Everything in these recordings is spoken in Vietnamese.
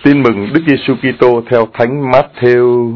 Tin mừng Đức Giêsu Kitô theo Thánh Mát-thêu.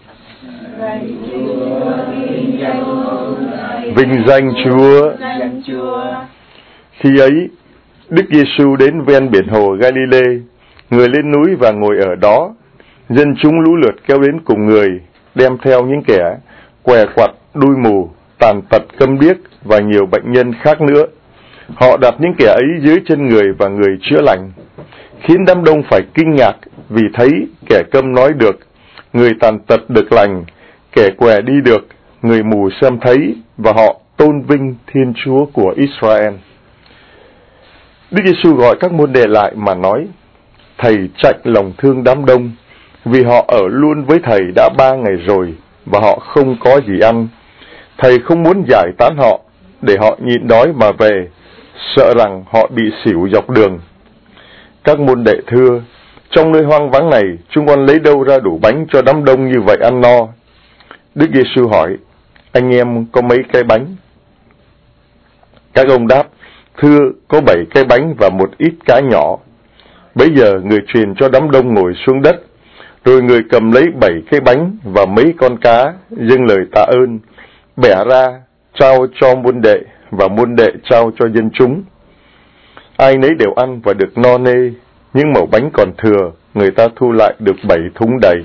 Vinh danh Chúa. Khi ấy, Đức Giêsu đến ven biển hồ Galile, người lên núi và ngồi ở đó. Dân chúng lũ lượt kéo đến cùng người, đem theo những kẻ què quặt, đuôi mù, tàn tật, câm điếc và nhiều bệnh nhân khác nữa. Họ đặt những kẻ ấy dưới chân người và người chữa lành, khiến đám đông phải kinh ngạc vì thấy kẻ câm nói được, người tàn tật được lành, kẻ què đi được, người mù xem thấy, và họ tôn vinh Thiên Chúa của Israel. Đức Giêsu gọi các môn đệ lại mà nói: Thầy chạnh lòng thương đám đông, vì họ ở luôn với Thầy đã 3 ngày rồi, và họ không có gì ăn. Thầy không muốn giải tán họ, để họ nhịn đói mà về, sợ rằng họ bị xỉu dọc đường. Các môn đệ thưa: Trong nơi hoang vắng này, chúng con lấy đâu ra đủ bánh cho đám đông như vậy ăn no? Đức Giêsu hỏi: Anh em có mấy cái bánh? Các ông đáp: Thưa, có 7 cái bánh và một ít cá nhỏ. Bấy giờ người truyền cho đám đông ngồi xuống đất, rồi người cầm lấy 7 cái bánh và mấy con cá, dâng lời tạ ơn, bẻ ra, trao cho môn đệ, và môn đệ trao cho dân chúng. Ai nấy đều ăn và được no nê, nhưng mẩu bánh còn thừa, người ta thu lại được 7 thúng đầy.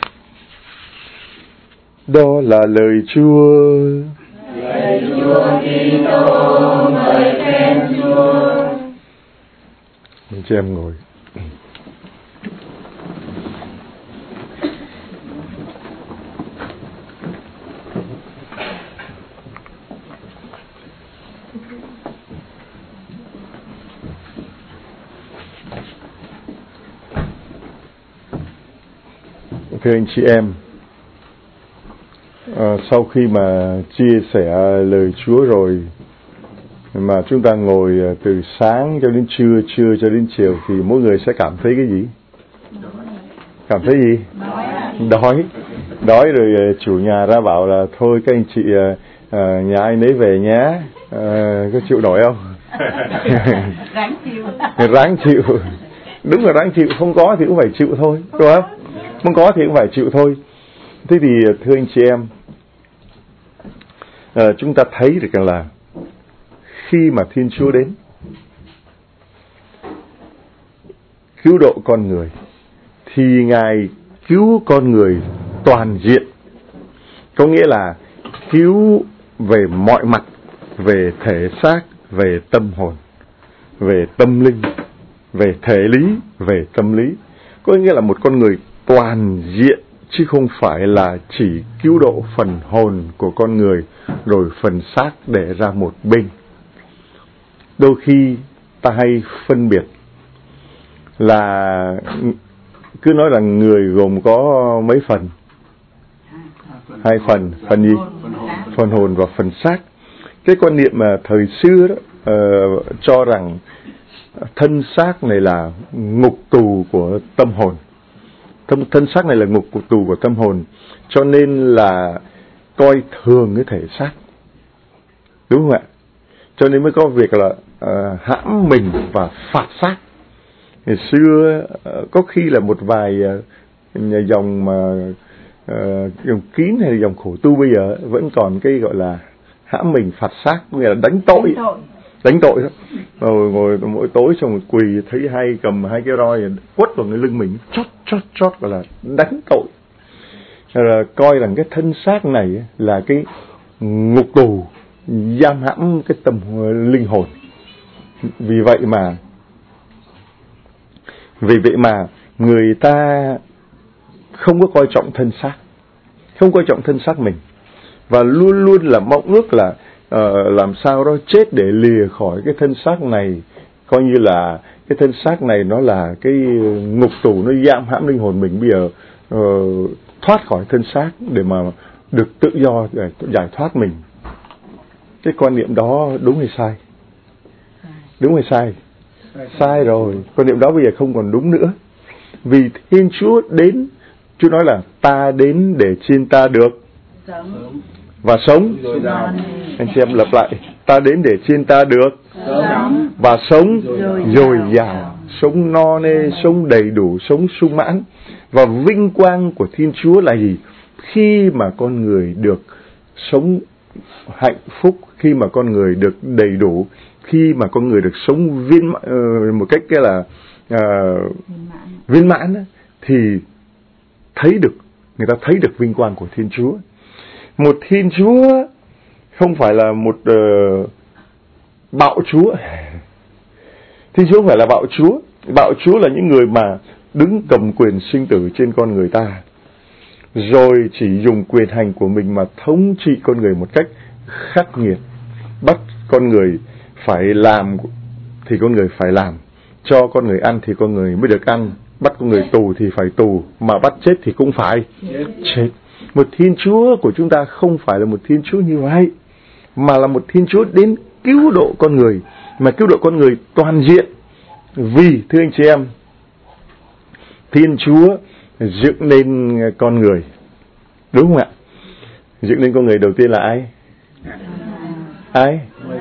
Đó là lời Chúa. Lạy Chúa Kitô, ngợi khen Chúa. Mình cho em ngồi. Thưa anh chị em, sau khi mà chia sẻ lời Chúa rồi, mà chúng ta ngồi từ sáng cho đến trưa, trưa cho đến chiều, thì mỗi người sẽ cảm thấy cái gì? Cảm thấy gì? Đói rồi chủ nhà ra bảo là thôi các anh chị nhà ai nấy về nhé. Có chịu nổi không? Ráng chịu. Đúng là ráng chịu, không có thì cũng phải chịu thôi, đúng không? Không có thì cũng phải chịu thôi. Thế thì thưa anh chị em, chúng ta thấy được là khi mà Thiên Chúa đến cứu độ con người, thì Ngài cứu con người toàn diện. Có nghĩa là cứu về mọi mặt, về thể xác, về tâm hồn, về tâm linh, về thể lý, về tâm lý. Có nghĩa là một con người toàn diện, chứ không phải là chỉ cứu độ phần hồn của con người, rồi phần xác để ra một bên. Đôi khi ta hay phân biệt là cứ nói là người gồm có mấy phần? 2 phần. Phần gì? Phần hồn và phần xác. Cái quan niệm mà thời xưa đó cho rằng thân xác này là ngục tù của tâm hồn. Thân xác này là ngục tù của tâm hồn, cho nên là coi thường cái thể xác, đúng không ạ? Cho nên mới có việc là hãm mình và phạt xác. Ngày xưa có khi là một vài dòng dòng kín hay dòng khổ tu bây giờ vẫn còn cái gọi là hãm mình phạt xác, nghĩa là đánh tội đó. Ngồi mỗi tối xong rồi quỳ, thấy hay cầm 2 cái roi quất vào cái lưng mình, chót gọi là đánh tội. Rồi coi rằng cái thân xác này là cái ngục tù giam hãm cái tâm linh hồn. Vì vậy mà người ta không có coi trọng thân xác, không coi trọng thân xác mình, và luôn luôn là mong ước là làm sao đó chết để lìa khỏi cái thân xác này, coi như là cái thân xác này nó là cái ngục tù, nó giam hãm linh hồn mình. Bây giờ thoát khỏi thân xác để mà được tự do giải thoát mình. Cái quan niệm đó đúng hay sai? Đúng hay sai? Sai rồi. Quan niệm đó bây giờ không còn đúng nữa. Vì Thiên Chúa đến, Chúa nói là ta đến để xin ta được và sống. Anh chị em lặp lại: ta đến để xin ta được và sống dồi dào. sống no nê, sống đầy đủ, sống sung mãn. Và vinh quang của Thiên Chúa là gì? Khi mà con người được sống hạnh phúc, khi mà con người được đầy đủ, khi mà con người được sống một cách là viên mãn, thì người ta thấy được vinh quang của Thiên Chúa. Một Thiên Chúa không phải là một bạo chúa. Thiên Chúa không phải là bạo chúa. Bạo chúa là những người mà đứng cầm quyền sinh tử trên con người ta, rồi chỉ dùng quyền hành của mình mà thống trị con người một cách khắc nghiệt. Bắt con người phải làm thì con người phải làm, cho con người ăn thì con người mới được ăn, bắt con người tù thì phải tù, mà bắt chết thì cũng phải chết. Một Thiên Chúa của chúng ta không phải là một Thiên Chúa như vậy, mà là một Thiên Chúa đến cứu độ con người, mà cứu độ con người toàn diện. Vì thưa anh chị em, Thiên Chúa dựng nên con người, đúng không ạ? Dựng nên con người đầu tiên là ai? Ai?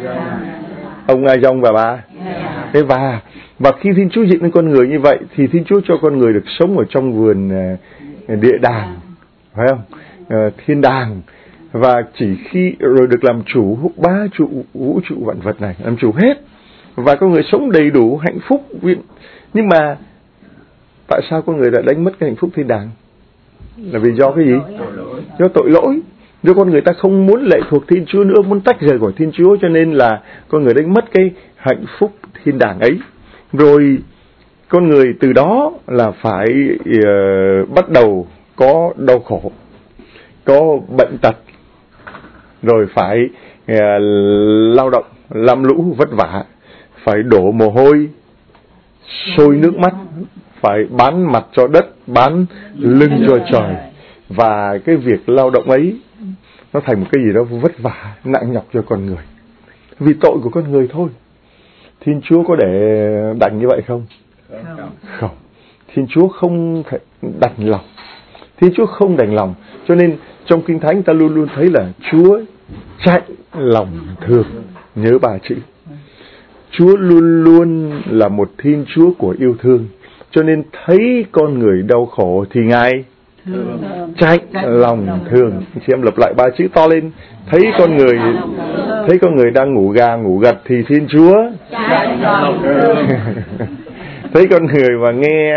Ông A Dông và bà. Thế và khi Thiên Chúa dựng nên con người như vậy thì Thiên Chúa cho con người được sống ở trong vườn địa đàng, phải không? Thiên đàng. Và chỉ khi rồi được làm chủ bá trụ vũ trụ vạn vật này, làm chủ hết, và con người sống đầy đủ hạnh phúc. Nhưng mà tại sao con người đã đánh mất cái hạnh phúc thiên đàng? Là vì do cái gì? Do tội lỗi. Do con người ta không muốn lệ thuộc Thiên Chúa nữa, muốn tách rời khỏi Thiên Chúa, cho nên là con người đánh mất cái hạnh phúc thiên đàng ấy. Rồi con người từ đó là phải bắt đầu có đau khổ, có bệnh tật, rồi phải lao động, lam lũ vất vả, phải đổ mồ hôi, sôi nước mắt, phải bán mặt cho đất, bán lưng cho trời. Và cái việc lao động ấy nó thành một cái gì đó vất vả, nặng nhọc cho con người, vì tội của con người thôi. Thiên Chúa có để đành như vậy không? Không. Thiên Chúa không thể đành lòng. Thiên Chúa không đành lòng. Cho nên trong Kinh Thánh ta luôn luôn thấy là Chúa chạy lòng thương. Nhớ ba chữ. Chúa luôn luôn là một Thiên Chúa của yêu thương. Cho nên thấy con người đau khổ thì Ngài chạy lòng thương. Chị em lặp lại ba chữ to lên. Thấy con người đang ngủ gà ngủ gật thì Thiên Chúa chạy lòng thương. Thấy con người mà nghe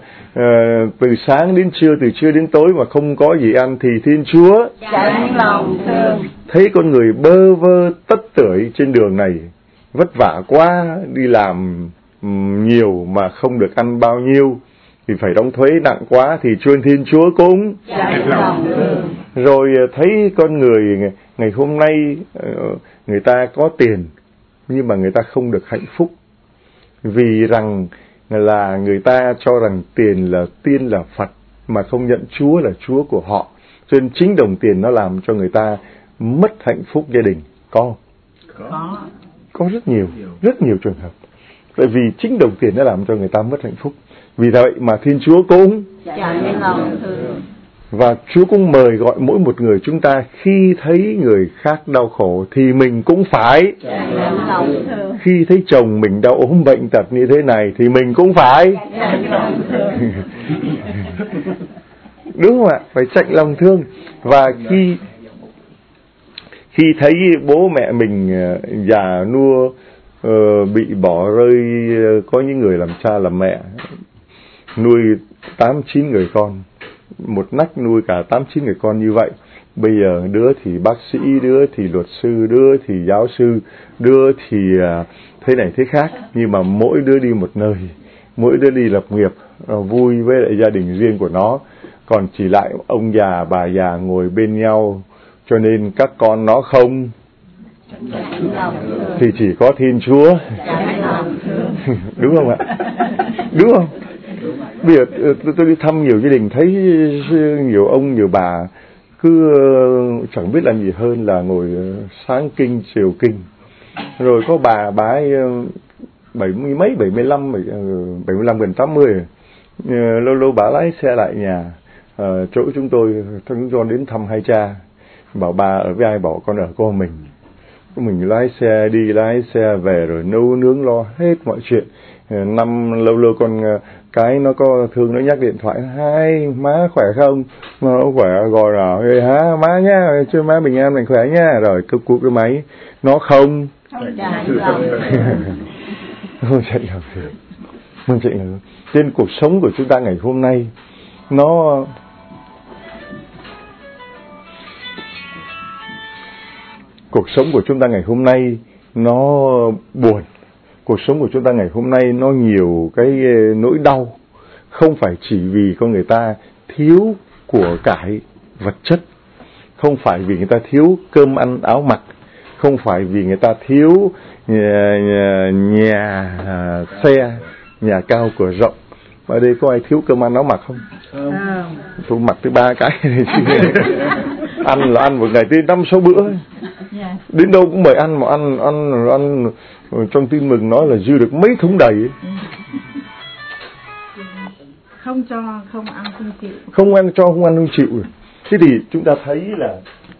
từ sáng đến trưa, từ trưa đến tối mà không có gì ăn thì Thiên Chúa chạy lòng thương. Thấy con người bơ vơ tất tưởi trên đường này, vất vả quá, đi làm nhiều mà không được ăn bao nhiêu, thì phải đóng thuế nặng quá thì Thiên Chúa cũng chạy lòng thương. Rồi thấy con người ngày hôm nay người ta có tiền nhưng mà người ta không được hạnh phúc, vì rằng là người ta cho rằng tiền là tiên là Phật, mà không nhận Chúa là Chúa của họ. Cho nên chính đồng tiền nó làm cho người ta mất hạnh phúc gia đình. Có rất nhiều trường hợp. Tại vì chính đồng tiền nó làm cho người ta mất hạnh phúc. Vì vậy mà Thiên Chúa cũng chạy lòng thương. Và Chúa cũng mời gọi mỗi một người chúng ta, khi thấy người khác đau khổ thì mình cũng phải chạy lòng thương. Khi thấy chồng mình đau ốm bệnh tật như thế này thì mình cũng phải chạy lòng thương. Đúng không ạ? Phải chạy lòng thương. Và khi thấy bố mẹ mình già nua, bị bỏ rơi, có những người làm cha làm mẹ nuôi 8-9 người con, một nách nuôi cả 8-9 người con như vậy. Bây giờ đứa thì bác sĩ, đứa thì luật sư, đứa thì giáo sư, đứa thì thế này thế khác, nhưng mà mỗi đứa đi một nơi, mỗi đứa đi lập nghiệp, vui với lại gia đình riêng của nó, còn chỉ lại ông già bà già ngồi bên nhau. Cho nên các con nó không thì chỉ có Thiên Chúa. Đúng không ạ? Đúng không? Bây giờ tôi đi thăm nhiều gia đình, thấy nhiều ông nhiều bà cứ chẳng biết làm gì hơn là ngồi sáng kinh chiều kinh. Rồi có bà ấy 70 mấy, 75 gần 80 rồi. Lâu bà lái xe lại nhà chỗ chúng tôi đến thăm hai cha. Bảo bà ở với ai? Bảo con ở con mình lái xe đi lái xe về, rồi nấu nướng lo hết mọi chuyện. năm lâu lâu con cái nó có thương, nó nhắc điện thoại, hai má khỏe không, nó khỏe gọi là hả má nhá, chứ má bình an mình khỏe nhá, rồi cứ cúp cái máy, nó không chạy lòng thường, không chạy lòng. Trên cuộc sống của chúng ta ngày hôm nay, cuộc sống của chúng ta ngày hôm nay nó buồn. Cuộc sống của chúng ta ngày hôm nay nó nhiều cái nỗi đau. Không phải chỉ vì con người ta thiếu của cải vật chất, không phải vì người ta thiếu cơm ăn áo mặc, không phải vì người ta thiếu nhà xe, nhà cao cửa rộng. Ở đây có ai thiếu cơm ăn áo mặc không? Tôi mặc tới 3 cái này. Ăn là ăn một ngày tới 5-6 bữa. Đến đâu cũng mời ăn, mà ăn trong tin mừng nói là dư được mấy thúng đầy ấy. Không cho, không ăn không chịu. Không ăn cho, không ăn không chịu. Thế thì chúng ta thấy là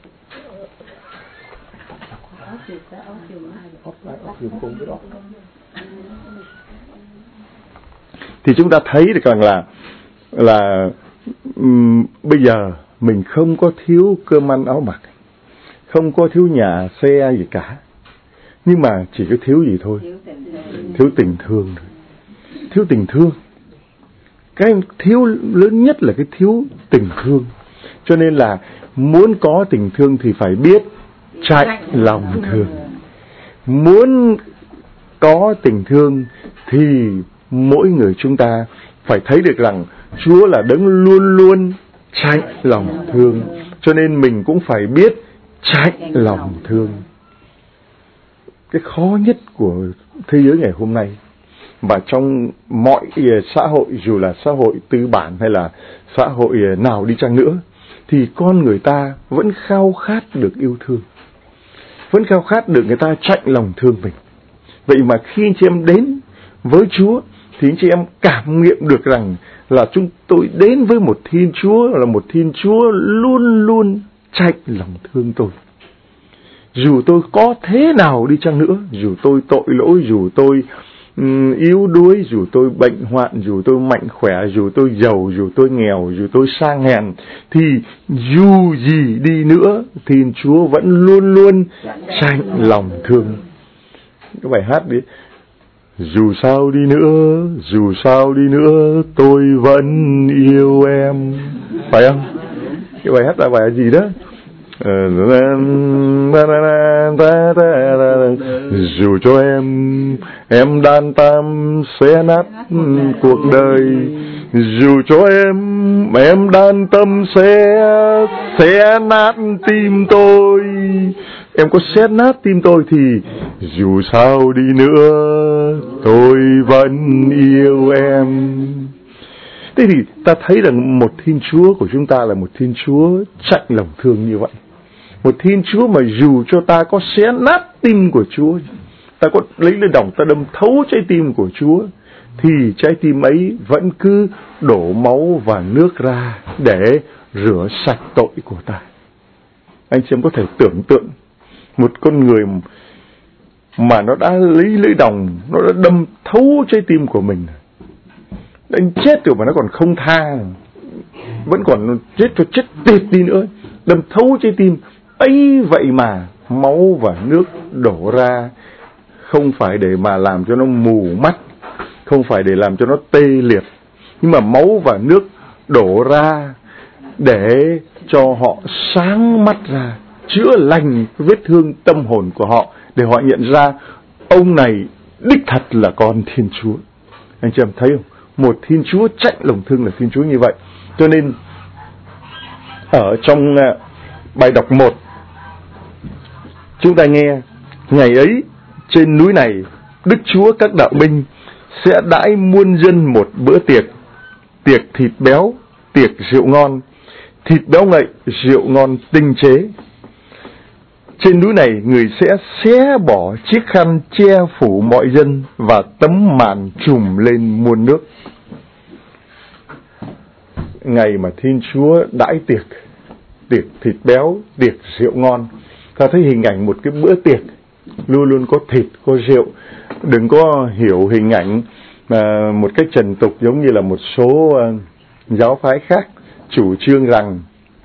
thì chúng ta thấy được rằng là bây giờ mình không có thiếu cơm ăn áo mặc, không có thiếu nhà xe gì cả, nhưng mà chỉ có thiếu gì thôi, thiếu tình thương. Thiếu tình thương, cái thiếu lớn nhất là cái thiếu tình thương. Cho nên là muốn có tình thương thì phải biết chạy lòng thương. Muốn có tình thương thì mỗi người chúng ta phải thấy được rằng Chúa là đấng luôn luôn chạy lòng thương. Cho nên mình cũng phải biết chạy lòng thương. Cái khó nhất của thế giới ngày hôm nay và trong mọi xã hội, dù là xã hội tư bản hay là xã hội nào đi chăng nữa, thì con người ta vẫn khao khát được yêu thương, vẫn khao khát được người ta chạy lòng thương mình. Vậy mà khi anh chị em đến với Chúa thì anh chị em cảm nghiệm được rằng là chúng tôi đến với một Thiên Chúa, là một Thiên Chúa luôn luôn chạy lòng thương tôi. Dù tôi có thế nào đi chăng nữa, dù tôi tội lỗi, dù tôi yếu đuối, dù tôi bệnh hoạn, dù tôi mạnh khỏe, dù tôi giàu, dù tôi nghèo, dù tôi sang hèn, thì dù gì đi nữa, Thiên Chúa vẫn luôn luôn chạy lòng thương. Cái bài hát đi, dù sao đi nữa, tôi vẫn yêu em. Phải không? Cái bài hát là bài gì đó? Dù cho em đan tam xé nát cuộc đời, dù cho em đan tâm xé nát tim tôi, em có xé nát tim tôi thì dù sao đi nữa tôi vẫn yêu em. Thế thì ta thấy rằng một Thiên Chúa của chúng ta là một Thiên Chúa chạy lòng thương như vậy. Một Thiên Chúa mà dù cho ta có xé nát tim của Chúa, ta có lấy lên đồng ta đâm thấu trái tim của Chúa, thì trái tim ấy vẫn cứ đổ máu và nước ra để rửa sạch tội của ta. Anh chị em có thể tưởng tượng một con người mà nó đã lấy lưỡi đồng, nó đã đâm thấu trái tim của mình, anh chết rồi mà nó còn không tha, vẫn còn chết cho chết tiệt đi nữa, đâm thấu trái tim ấy. Vậy mà máu và nước đổ ra không phải để mà làm cho nó mù mắt, không phải để làm cho nó tê liệt, nhưng mà máu và nước đổ ra để cho họ sáng mắt ra, chữa lành vết thương tâm hồn của họ, để họ nhận ra ông này đích thật là con Thiên Chúa. Anh chị em thấy không? Một Thiên Chúa chạy lòng thương là Thiên Chúa như vậy. Cho nên ở trong bài đọc 1 chúng ta nghe, ngày ấy trên núi này Đức Chúa các đạo binh sẽ đãi muôn dân một bữa tiệc, tiệc thịt béo, tiệc rượu ngon, thịt béo ngậy, rượu ngon tinh chế. Trên núi này người sẽ xé bỏ chiếc khăn che phủ mọi dân và tấm màn trùm lên muôn nước. Ngày mà Thiên Chúa đãi tiệc, tiệc thịt béo, tiệc rượu ngon, ta thấy hình ảnh một cái bữa tiệc luôn luôn có thịt, có rượu. Đừng có hiểu hình ảnh một cách trần tục, giống như là một số giáo phái khác chủ trương rằng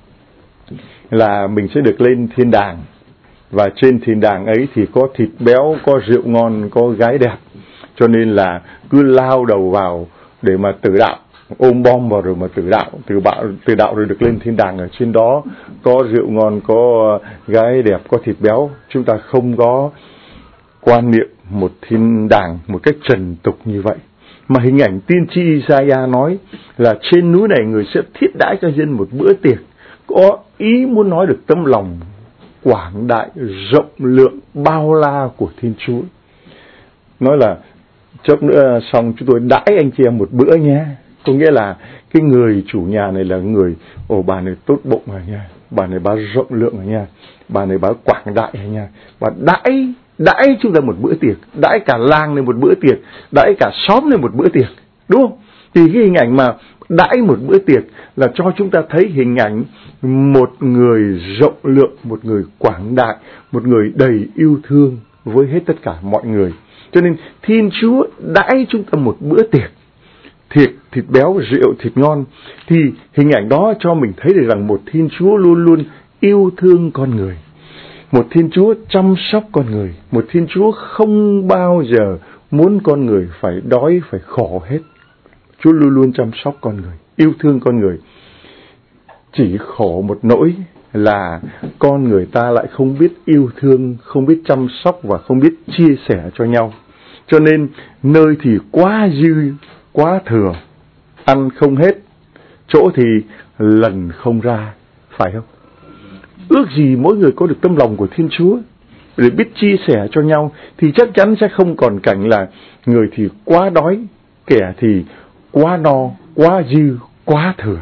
là mình sẽ được lên thiên đàng, và trên thiên đàng ấy thì có thịt béo, có rượu ngon, có gái đẹp, cho nên là cứ lao đầu vào để mà tử đạo, ôm bom vào rồi mà tử đạo rồi được lên thiên đàng. Ở trên đó có rượu ngon, có gái đẹp, có thịt béo. Chúng ta không có quan niệm một thiên đàng một cách trần tục như vậy, mà hình ảnh tiên tri Isaiah nói là trên núi này người sẽ thiết đãi cho dân một bữa tiệc, có ý muốn nói được tấm lòng quảng đại, rộng lượng, bao la của Thiên Chúa. Nói là chốc nữa xong chúng tôi đãi anh chị em một bữa nhé. Có nghĩa là cái người chủ nhà này là người, bà này tốt bụng rồi nha, bà này bà rộng lượng rồi nha, bà này bà quảng đại rồi nha, và đãi chúng ta một bữa tiệc, đãi cả làng này một bữa tiệc, đãi cả xóm này một bữa tiệc, đúng không? Thì cái hình ảnh mà đãi một bữa tiệc là cho chúng ta thấy hình ảnh một người rộng lượng, một người quảng đại, một người đầy yêu thương với hết tất cả mọi người. Cho nên Thiên Chúa đãi chúng ta một bữa tiệc, thịt béo, rượu, thịt ngon, thì hình ảnh đó cho mình thấy được rằng một Thiên Chúa luôn luôn yêu thương con người, một Thiên Chúa chăm sóc con người, một Thiên Chúa không bao giờ muốn con người phải đói, phải khổ hết. Chúa luôn luôn chăm sóc con người, yêu thương con người. Chỉ khổ một nỗi là con người ta lại không biết yêu thương, không biết chăm sóc và không biết chia sẻ cho nhau. Cho nên nơi thì quá dư, quá thừa, ăn không hết, chỗ thì lần không ra, phải không? Ước gì mỗi người có được tâm lòng của Thiên Chúa để biết chia sẻ cho nhau, thì chắc chắn sẽ không còn cảnh là người thì quá đói, kẻ thì quá no, quá dư, quá thừa.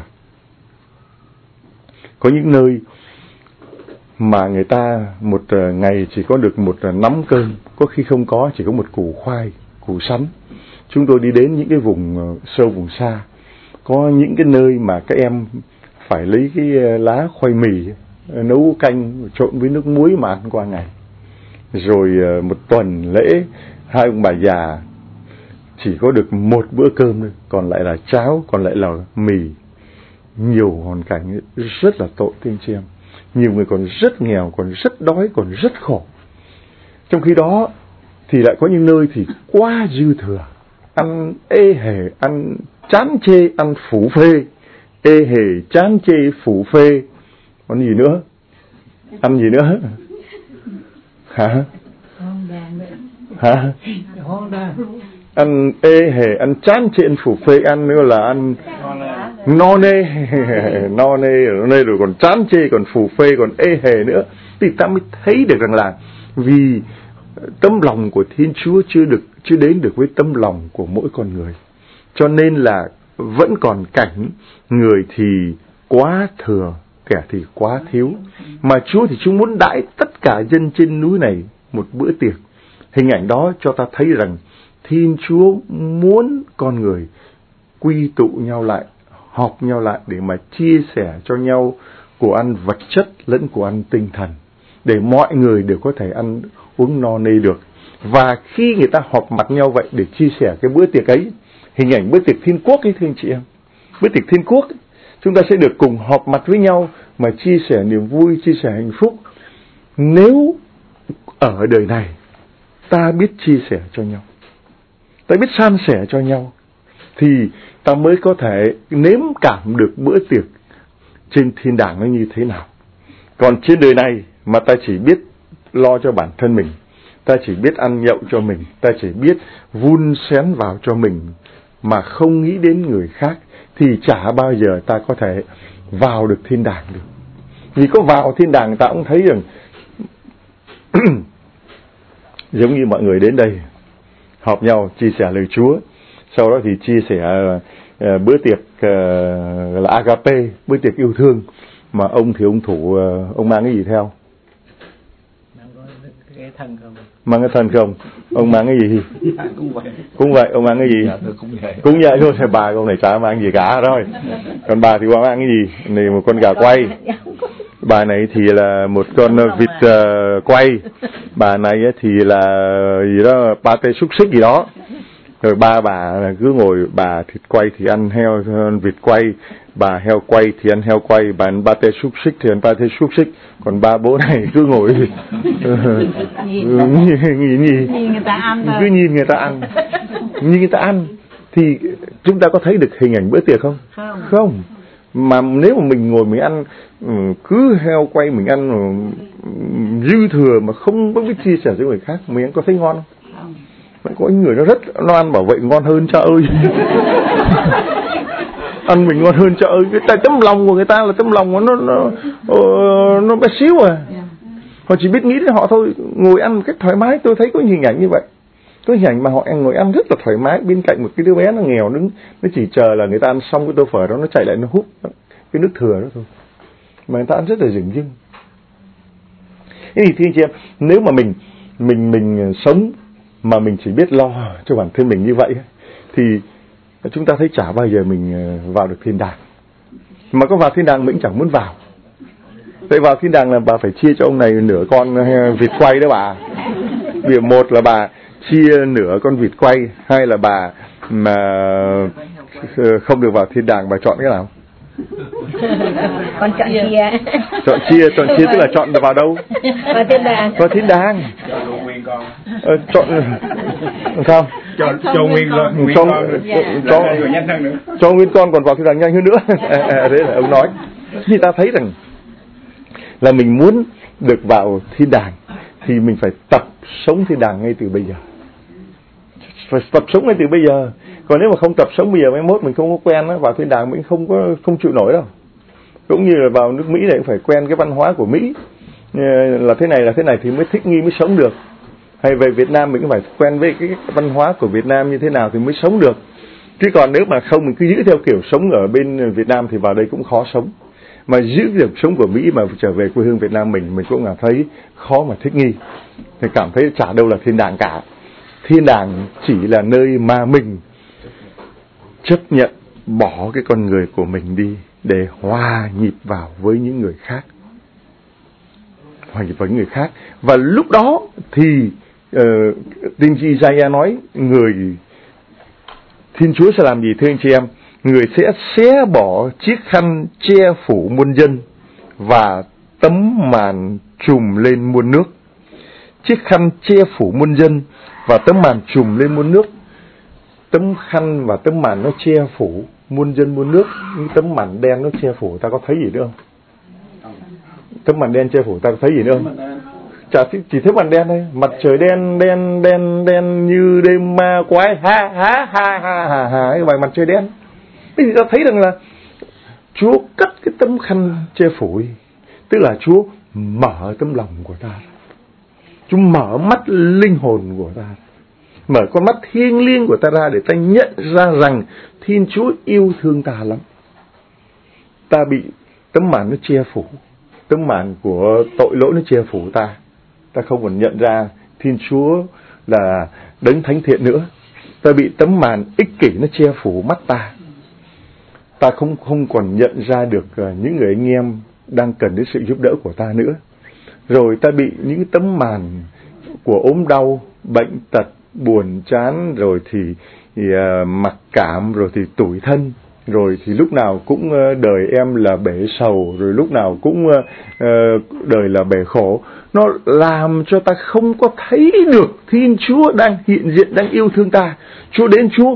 Có những nơi mà người ta một ngày chỉ có được một nắm cơm, có khi không có, chỉ có một củ khoai, củ sắn. Chúng tôi đi đến những cái vùng sâu, vùng xa, có những cái nơi mà các em phải lấy cái lá khoai mì nấu canh trộn với nước muối mà ăn qua ngày. Rồi một tuần lễ, hai ông bà già chỉ có được một bữa cơm thôi, còn lại là cháo, còn lại là mì. Nhiều hoàn cảnh rất là tội thưa anh chị em. Nhiều người còn rất nghèo, còn rất đói, còn rất khổ. Trong khi đó thì lại có những nơi thì quá dư thừa, ăn ê hề, ăn chán chê, ăn phủ phê. Ê hề, chán chê, phủ phê. Còn gì nữa? Ăn gì nữa? Hả? Hả? Ăn ê hề, ăn chán chê, ăn phủ phê, ăn nữa là ăn no nê, no nê rồi còn chán chê, còn phủ phê, còn ê hề nữa. Thì ta mới thấy được rằng là vì tấm lòng của Thiên Chúa chưa đến được với tấm lòng của mỗi con người, cho nên là vẫn còn cảnh người thì quá thừa, kẻ thì quá thiếu. Mà Chúa thì Chúa muốn đãi tất cả dân trên núi này một bữa tiệc. Hình ảnh đó cho ta thấy rằng Thiên Chúa muốn con người quy tụ nhau lại, họp nhau lại để mà chia sẻ cho nhau của ăn vật chất lẫn của ăn tinh thần, để mọi người đều có thể ăn uống no nê được. Và khi người ta họp mặt nhau vậy để chia sẻ cái bữa tiệc ấy, hình ảnh bữa tiệc Thiên Quốc ấy thưa anh chị em, bữa tiệc Thiên Quốc ấy, chúng ta sẽ được cùng họp mặt với nhau mà chia sẻ niềm vui, chia sẻ hạnh phúc. Nếu ở đời này ta biết chia sẻ cho nhau, ta biết san sẻ cho nhau, thì ta mới có thể nếm cảm được bữa tiệc trên thiên đàng nó như thế nào. Còn trên đời này mà ta chỉ biết lo cho bản thân mình, ta chỉ biết ăn nhậu cho mình, ta chỉ biết vun xén vào cho mình mà không nghĩ đến người khác, thì chả bao giờ ta có thể vào được thiên đàng được. Vì có vào thiên đàng ta cũng thấy rằng giống như mọi người đến đây họp nhau chia sẻ lời Chúa, sau đó thì chia sẻ bữa tiệc là agape, bữa tiệc yêu thương. Mà ông thì ông thủ, ông mang cái gì theo? Cái thân không? Mang cái thân không? Ông mang cái gì? Cũng vậy, ông mang cái gì? Cũng vậy thôi, bà ông này chả mang gì cả rồi. Còn bà thì bà mang cái gì? Này một con gà quay. Bà này thì là một con vịt quay. Bà này thì là gì đó, pate xúc xích gì đó. Rồi ba bà là cứ ngồi, bà thịt quay thì ăn heo vịt quay, bà heo quay thì ăn heo quay, bà ăn pate xúc xích thì ăn pate xúc xích, còn ba bố này cứ ngồi nhìn người ta ăn thôi. Cứ nhìn người ta ăn. Nhìn người ta ăn thì chúng ta có thấy được hình ảnh bữa tiệc không? Không. Mà nếu mà mình ngồi mình ăn cứ heo quay mình ăn dư thừa mà không có biết chia sẻ với người khác, mình có thấy ngon không? Vẫn có những người nó ăn bảo vậy ngon hơn cha ơi. Ăn mình ngon hơn cha ơi. Cái tấm lòng của người ta là tấm lòng nó bé xíu à. Họ chỉ biết nghĩ đến họ thôi, ngồi ăn một cách thoải mái. Tôi thấy có hình ảnh như vậy. Có hình ảnh mà họ ngồi ăn rất là thoải mái, bên cạnh một cái đứa bé nó nghèo đứng, nó chỉ chờ là người ta ăn xong cái tô phở đó, nó chạy lại nó hút cái nước thừa đó thôi. Mà người ta ăn rất là dửng dưng. Thế thì thưa anh chị em, nếu mà mình sống mà mình chỉ biết lo cho bản thân mình như vậy thì chúng ta thấy chả bao giờ mình vào được thiên đàng. Mà có vào thiên đàng mình cũng chẳng muốn vào. Vậy vào thiên đàng là bà phải chia cho ông này nửa con vịt quay đó bà. Vì một là bà chia nửa con vịt quay, hai là bà mà không được vào thiên đàng, bà chọn cái nào? Con chọn chia. Chọn chia tức là chọn vào đâu? Vào thiên đàng. Vào thiên đàng. Chọn sao? Cho nguyên con. Cho nguyên con còn vào thiên đàng nhanh hơn nữa. Thế là ông nói. Thì ta thấy rằng là mình muốn được vào thiên đàng thì mình phải tập sống thiên đàng ngay từ bây giờ. Phải tập sống ngay từ bây giờ. Còn nếu mà không tập sống bây giờ, mai mốt mình không có quen á, vào thiên đàng mình không chịu nổi đâu. Cũng như là vào nước Mỹ này cũng phải quen cái văn hóa của Mỹ, là thế này thì mới thích nghi, mới sống được. Hay về Việt Nam mình cũng phải quen với cái văn hóa của Việt Nam như thế nào thì mới sống được. Chứ còn nếu mà không mình cứ giữ theo kiểu sống ở bên Việt Nam thì vào đây cũng khó sống. Mà giữ được sống của Mỹ mà trở về quê hương Việt Nam mình cũng cảm thấy khó mà thích nghi. Thì cảm thấy chả đâu là thiên đàng cả. Thiên đàng chỉ là nơi mà mình chấp nhận bỏ cái con người của mình đi để hòa nhịp vào với những người khác. Hòa nhịp với người khác. Và lúc đó thì tiên tri Isaiah nói người Thiên Chúa sẽ làm gì thưa anh chị em? Người sẽ xé bỏ chiếc khăn che phủ muôn dân và tấm màn trùm lên muôn nước. Chiếc khăn che phủ muôn dân và tấm màn trùm lên muôn nước. Tấm khăn và tấm màn nó che phủ muôn dân muôn nước. Nhưng tấm màn đen nó che phủ, ta có thấy gì nữa không? Tấm màn đen che phủ, ta có thấy gì nữa không? Chỉ thấy màn đen thôi. Mặt trời đen như đêm ma quái. Ha cái bài mặt trời đen. Thế thì ta thấy rằng là Chúa cắt cái tấm khăn che phủ, tức là Chúa mở tấm lòng của ta, Chúa mở mắt linh hồn của ta, mở con mắt thiêng liêng của ta ra để ta nhận ra rằng Thiên Chúa yêu thương ta lắm. Ta bị tấm màn nó che phủ, tấm màn của tội lỗi nó che phủ ta. Ta không còn nhận ra Thiên Chúa là đấng thánh thiện nữa. Ta bị tấm màn ích kỷ nó che phủ mắt ta. Ta không còn nhận ra được những người anh em đang cần đến sự giúp đỡ của ta nữa. Rồi ta bị những tấm màn của ốm đau, bệnh tật, buồn chán, rồi thì mặc cảm, rồi thì tủi thân, rồi thì lúc nào cũng đời em là bể sầu, rồi lúc nào cũng đời là bể khổ. Nó làm cho ta không có thấy được Thiên Chúa đang hiện diện, đang yêu thương ta. Chúa đến, Chúa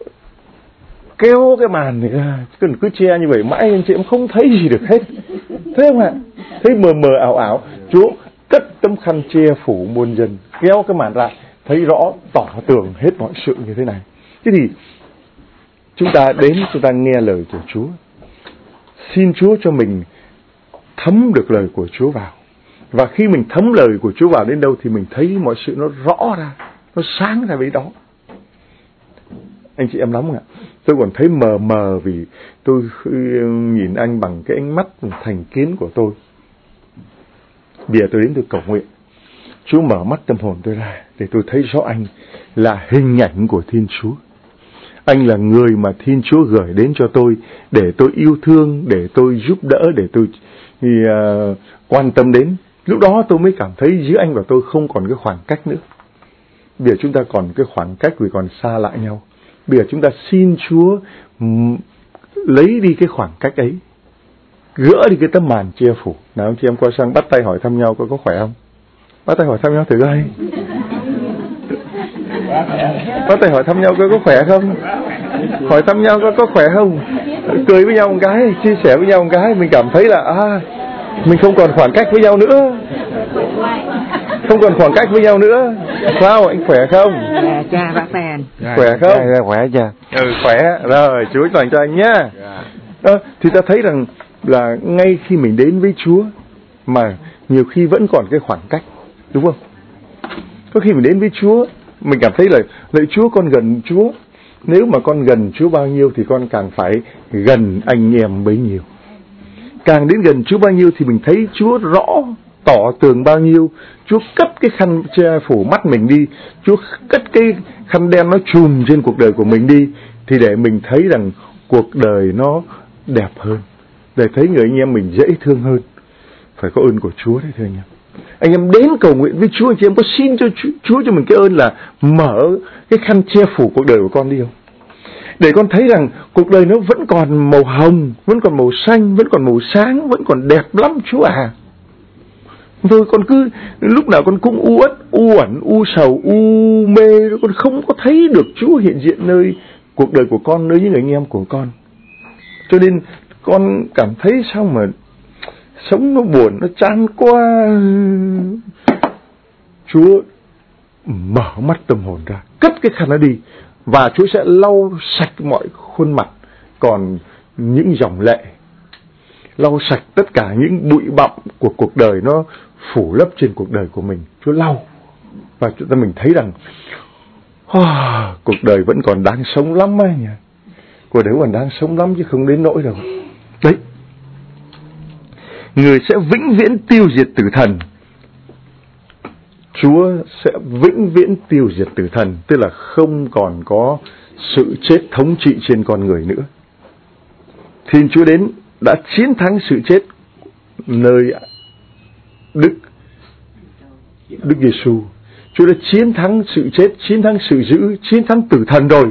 kéo cái màn này ra, cứ che như vậy mãi anh chị em không thấy gì được hết. Thế không ạ? Thấy mờ mờ ảo ảo. Chúa cất tấm khăn che phủ muôn dân, kéo cái màn ra, thấy rõ tỏ tường hết mọi sự như thế này. Thế thì chúng ta đến, chúng ta nghe lời của Chúa, xin Chúa cho mình thấm được lời của Chúa vào. Và khi mình thấm lời của Chúa vào đến đâu thì mình thấy mọi sự nó rõ ra, nó sáng ra với đó. Anh chị em lắm ạ. Tôi còn thấy mờ mờ vì tôi nhìn anh bằng cái ánh mắt thành kiến của tôi. Bây giờ tôi đến tôi cầu nguyện, Chúa mở mắt tâm hồn tôi ra để tôi thấy rõ anh là hình ảnh của Thiên Chúa. Anh là người mà Thiên Chúa gửi đến cho tôi để tôi yêu thương, để tôi giúp đỡ, để tôi quan tâm đến. Lúc đó tôi mới cảm thấy giữa anh và tôi không còn cái khoảng cách nữa. Bây giờ chúng ta còn cái khoảng cách vì còn xa lạ nhau. Bây giờ chúng ta xin Chúa lấy đi cái khoảng cách ấy, gỡ đi cái tấm màn che phủ. Nào anh chị em qua sang bắt tay hỏi thăm nhau có khỏe không? Bắt tay hỏi thăm nhau thử coi. Bắt tay hỏi thăm nhau có khỏe không? Hỏi thăm nhau có khỏe không? Cười với nhau một cái, chia sẻ với nhau một cái, mình cảm thấy là mình không còn khoảng cách với nhau nữa. Không còn khoảng cách với nhau nữa. Sao anh khỏe không? Cha bác Phan. Khỏe không? Khỏe chưa? Khỏe. Rồi, Chúa dành cho anh nhá. Thì ta thấy rằng là ngay khi mình đến với Chúa mà nhiều khi vẫn còn cái khoảng cách, đúng không? Có khi mình đến với Chúa, mình cảm thấy là lạy Chúa, con gần Chúa. Nếu mà con gần Chúa bao nhiêu thì con càng phải gần anh em bấy nhiêu. Càng đến gần Chúa bao nhiêu thì mình thấy Chúa rõ, tỏ tường bao nhiêu. Chúa cất cái khăn che phủ mắt mình đi, Chúa cất cái khăn đen nó trùm trên cuộc đời của mình đi, thì để mình thấy rằng cuộc đời nó đẹp hơn, để thấy người anh em mình dễ thương hơn. Phải có ơn của Chúa đấy thưa anh em. Anh em đến cầu nguyện với Chúa, anh chị em có xin cho Chúa cho mình cái ơn là mở cái khăn che phủ cuộc đời của con đi không? Để con thấy rằng cuộc đời nó vẫn còn màu hồng, vẫn còn màu xanh, vẫn còn màu sáng, vẫn còn đẹp lắm Chúa à. Thôi con cứ lúc nào con cũng u uất, u uẩn, u sầu, u mê, con không có thấy được Chúa hiện diện nơi cuộc đời của con, nơi những anh em của con. Cho nên con cảm thấy sao mà sống nó buồn, nó chán quá. Chúa mở mắt tâm hồn ra, cất cái khăn nó đi, và Chúa sẽ lau sạch mọi khuôn mặt còn những dòng lệ, lau sạch tất cả những bụi bặm của cuộc đời nó phủ lấp trên cuộc đời của mình. Chúa lau, và chúng ta mình thấy rằng cuộc đời vẫn còn đáng sống lắm ấy nhỉ. Cuộc đời còn đáng sống lắm chứ không đến nỗi đâu. Đấy, người sẽ vĩnh viễn tiêu diệt tử thần. Chúa sẽ vĩnh viễn tiêu diệt tử thần, tức là không còn có sự chết thống trị trên con người nữa. Thiên Chúa đến đã chiến thắng sự chết nơi Đức Giêsu. Chúa đã chiến thắng sự chết, chiến thắng sự dữ, chiến thắng tử thần rồi.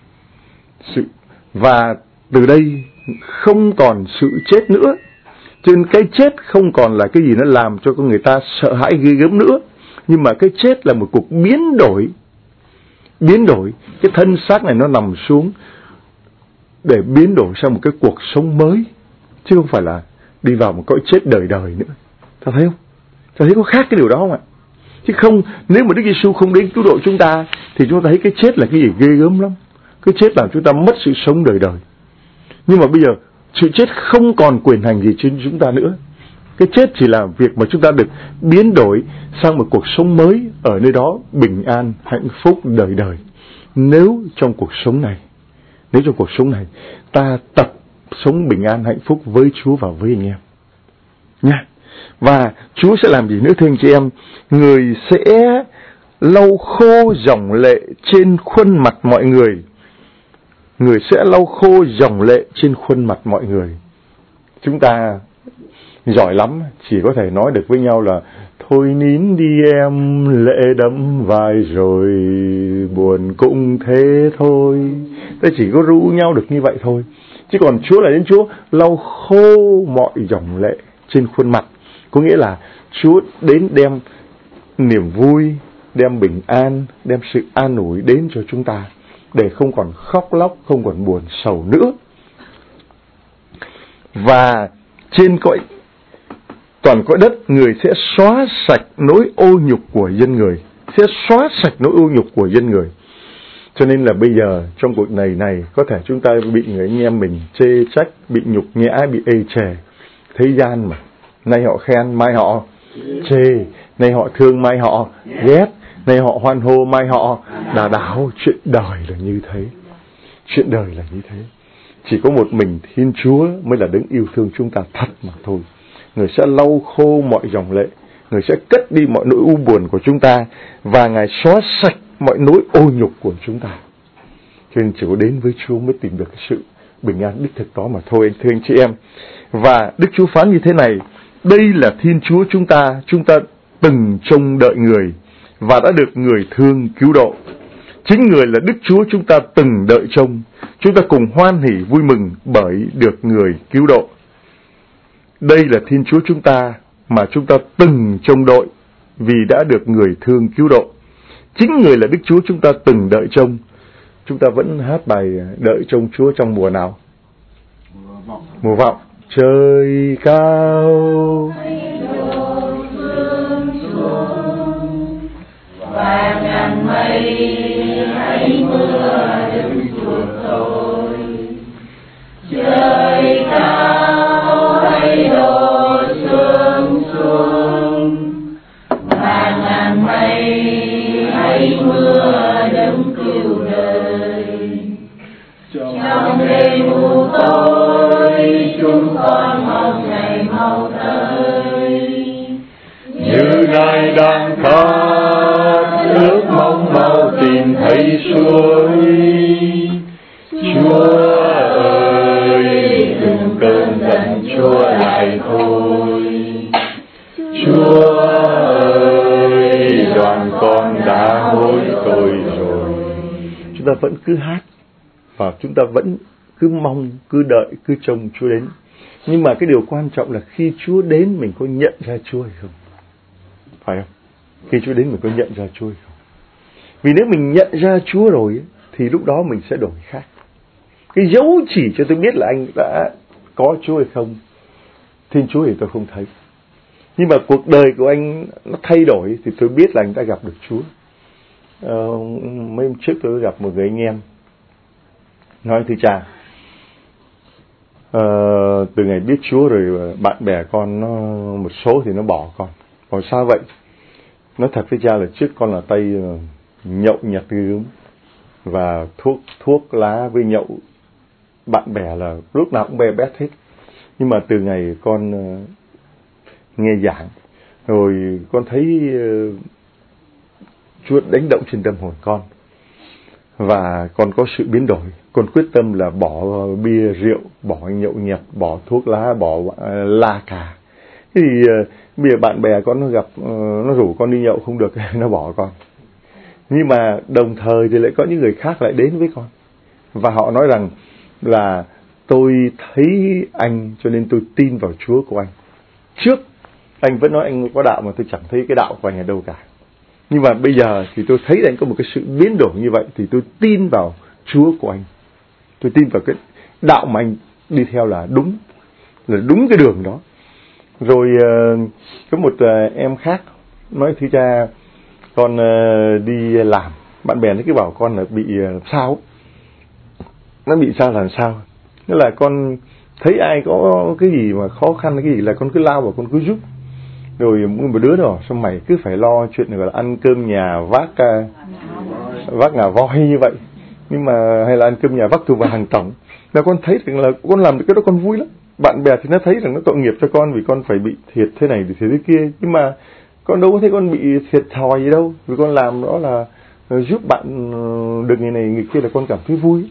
Và từ đây không còn sự chết nữa. Cho nên cái chết không còn là cái gì nó làm cho con người ta sợ hãi ghê gớm nữa. Nhưng mà cái chết là một cuộc biến đổi. Biến đổi. Cái thân xác này nó nằm xuống để biến đổi sang một cái cuộc sống mới, chứ không phải là đi vào một cõi chết đời đời nữa. Ta thấy không? Ta thấy có khác cái điều đó không ạ? Chứ không, nếu mà Đức Giêsu không đến cứu độ chúng ta thì chúng ta thấy cái chết là cái gì ghê gớm lắm. Cái chết làm chúng ta mất sự sống đời đời. Nhưng mà bây giờ sự chết không còn quyền hành gì trên chúng ta nữa. Cái chết chỉ là việc mà chúng ta được biến đổi sang một cuộc sống mới, ở nơi đó bình an, hạnh phúc đời đời. Nếu trong cuộc sống này ta tập sống bình an, hạnh phúc với Chúa và với anh em nha. Và Chúa sẽ làm gì nữa thưa anh chị em? Người sẽ lau khô dòng lệ trên khuôn mặt mọi người. Người sẽ lau khô dòng lệ trên khuôn mặt mọi người. Chúng ta giỏi lắm, chỉ có thể nói được với nhau là thôi nín đi em, lệ đẫm vai rồi, buồn cũng thế thôi. Ta chỉ có ru nhau được như vậy thôi. Chứ còn Chúa là đến Chúa lau khô mọi dòng lệ trên khuôn mặt. Có nghĩa là Chúa đến đem niềm vui, đem bình an, đem sự an ủi đến cho chúng ta, để không còn khóc lóc, không còn buồn sầu nữa. Và trên toàn cõi đất, người sẽ xóa sạch nỗi ô nhục của dân người. Sẽ xóa sạch nỗi ô nhục của dân người. Cho nên là bây giờ trong cuộc này có thể chúng ta bị người anh em mình chê trách, bị nhục nhã, bị ê chề. Thế gian mà, nay họ khen, mai họ chê, nay họ thương, mai họ ghét, nay họ hoan hô, mai họ đà đảo. Chuyện đời là như thế. Chuyện đời là như thế. Chỉ có một mình Thiên Chúa mới là đấng yêu thương chúng ta thật mà thôi. Người sẽ lau khô mọi dòng lệ, người sẽ cất đi mọi nỗi u buồn của chúng ta, và Ngài xóa sạch mọi nỗi ô nhục của chúng ta. Cho nên chỉ có đến với Chúa mới tìm được cái sự bình an đích thực đó mà thôi, thưa anh chị em. Và Đức Chúa phán như thế này: đây là Thiên Chúa chúng ta từng trông đợi người, và đã được người thương cứu độ. Chính người là Đức Chúa chúng ta từng đợi trông. Chúng ta cùng hoan hỉ vui mừng bởi được người cứu độ. Đây là Thiên Chúa chúng ta mà chúng ta từng trông đợi vì đã được người thương cứu độ. Chính người là Đức Chúa chúng ta từng đợi trông. Chúng ta vẫn hát bài đợi trông Chúa trong mùa nào? Mùa vọng. Trời cao và ngàn mây hãy mưa đừng chuộc tôi. Trời cao hãy đổ sương xuống và ngàn mây hãy mưa đừng cứu đời. Trong đêm u tối chúng con mong ngày mau tới. như nay đang khát ước mong mau tìm thấy suối. Chúa ơi, từng cơn giận Chúa lại thôi. Chúa ơi, đoàn con đã hối tôi rồi. Chúng ta vẫn cứ hát và chúng ta vẫn cứ mong, cứ đợi, cứ trông Chúa đến. Nhưng mà cái điều quan trọng là khi Chúa đến mình có nhận ra Chúa hay không? Phải không? Khi Chúa đến mình có nhận ra Chúa hay không? Vì nếu mình nhận ra Chúa rồi thì lúc đó mình sẽ đổi khác. Cái dấu chỉ cho tôi biết là anh đã có Chúa hay không, Thiên Chúa thì tôi không thấy. Nhưng mà cuộc đời của anh nó thay đổi thì tôi biết là anh đã gặp được Chúa. Mấy hôm trước tôi gặp một người anh em nói thưa cha, từ ngày biết Chúa rồi bạn bè con nó một số thì nó bỏ con. Còn sao vậy? Nói thật với cha là trước con là tay nhậu nhặt gớm và thuốc lá với nhậu bạn bè là lúc nào cũng be bét hết. Nhưng mà từ ngày con nghe giảng rồi con thấy Chúa đánh động trên tâm hồn con và con có sự biến đổi. Con quyết tâm là bỏ bia rượu, bỏ nhậu nhẹt, bỏ thuốc lá, bỏ la cà. Thì bây giờ bạn bè con nó gặp, nó rủ con đi nhậu không được, nó bỏ con. Nhưng mà đồng thời thì lại có những người khác lại đến với con và họ nói rằng là tôi thấy anh cho nên tôi tin vào Chúa của anh. Trước anh vẫn nói anh có đạo mà tôi chẳng thấy cái đạo của anh ở đâu cả. Nhưng mà bây giờ thì tôi thấy anh có một cái sự biến đổi như vậy thì tôi tin vào Chúa của anh. Tôi tin vào cái đạo mà anh đi theo là đúng cái đường đó. Rồi có một em khác nói thưa cha, con đi làm, bạn bè nó cứ bảo con là bị sao. Nó bị sao là sao? Nghĩa là con thấy ai có cái gì mà khó khăn cái gì là con cứ lao vào, con cứ giúp. Rồi một đứa đó xong mày cứ phải lo chuyện gọi là ăn cơm nhà vác ngà voi như vậy. Nhưng mà hay là ăn cơm nhà vác thùng và hàng tổng. Là con thấy rằng là con làm được cái đó con vui lắm. Bạn bè thì nó thấy rằng nó tội nghiệp cho con vì con phải bị thiệt thế này, bị thiệt thế kia. Nhưng mà con đâu có thấy con bị thiệt thòi gì đâu. Vì con làm đó là giúp bạn được người này người kia là con cảm thấy vui.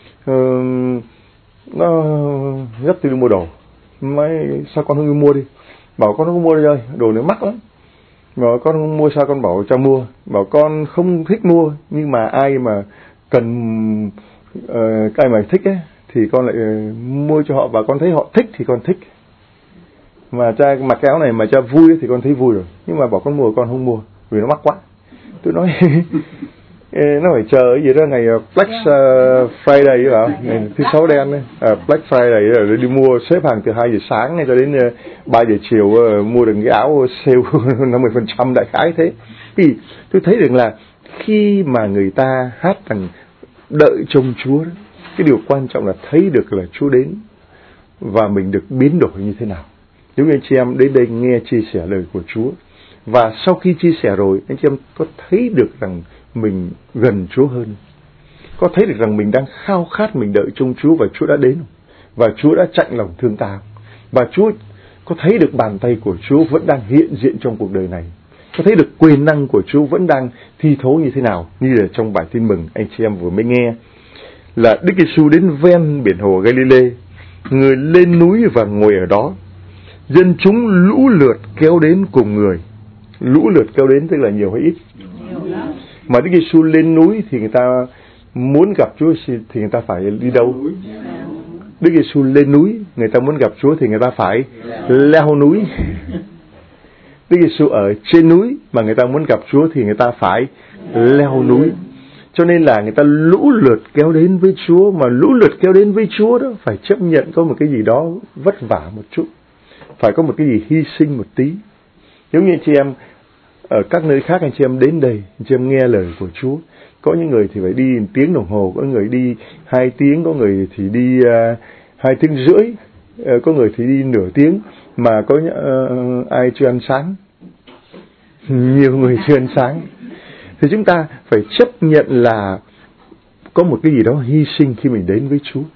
Nó rất từ mua đồ. Nói sao con không mua đi? Bảo con không mua đi ơi, đồ này mắc lắm. Bảo con không mua sao con bảo cho mua. Bảo con không thích mua, nhưng mà ai mà cần ai mà thích ấy thì con lại mua cho họ, và con thấy họ thích thì con thích. Mà cha mặc cái áo này mà cha vui thì con thấy vui rồi. Nhưng mà bảo con mua con không mua vì nó mắc quá. Tôi nói nó phải chờ cái gì đó ngày Black Friday đó, ngày thứ sáu đen đấy, Black Friday rồi đi mua, xếp hàng từ 2 giờ sáng cho đến 3 giờ chiều mua được cái áo sale 50% đại khái thế. Thì tôi thấy được là khi mà người ta hát rằng đợi trông Chúa đó, cái điều quan trọng là thấy được là Chúa đến và mình được biến đổi như thế nào. Nếu anh chị em đến đây nghe chia sẻ lời của Chúa và sau khi chia sẻ rồi, anh chị em có thấy được rằng mình gần Chúa hơn, có thấy được rằng mình đang khao khát, mình đợi trông Chúa và Chúa đã đến và Chúa đã chạnh lòng thương ta, và Chúa có thấy được bàn tay của Chúa vẫn đang hiện diện trong cuộc đời này, có thấy được quyền năng của Chúa vẫn đang thi thố như thế nào. Như là trong bài tin mừng anh chị em vừa mới nghe là Đức Giêsu đến ven biển hồ Galilee, người lên núi và ngồi ở đó, dân chúng lũ lượt kéo đến cùng người. Lũ lượt kéo đến tức là nhiều hay ít? Mà Đức Giêsu lên núi thì người ta muốn gặp Chúa thì người ta phải đi đâu? Đức Giêsu lên núi, người ta muốn gặp Chúa thì người ta phải leo núi. Đức Giêsu ở trên núi mà người ta muốn gặp Chúa thì người ta phải leo núi. Cho nên là người ta lũ lượt kéo đến với Chúa, mà lũ lượt kéo đến với Chúa đó phải chấp nhận có một cái gì đó vất vả một chút, phải có một cái gì hy sinh một tí. Giống như anh chị em ở các nơi khác, anh chị em đến đây, anh chị em nghe lời của Chúa. Có những người thì phải đi 1 tiếng đồng hồ, có người đi 2 tiếng, có người thì đi 2 tiếng rưỡi, có người thì đi nửa tiếng, mà có ai chưa ăn sáng? Nhiều người chưa ăn sáng. Thì chúng ta phải chấp nhận là có một cái gì đó hy sinh khi mình đến với Chúa.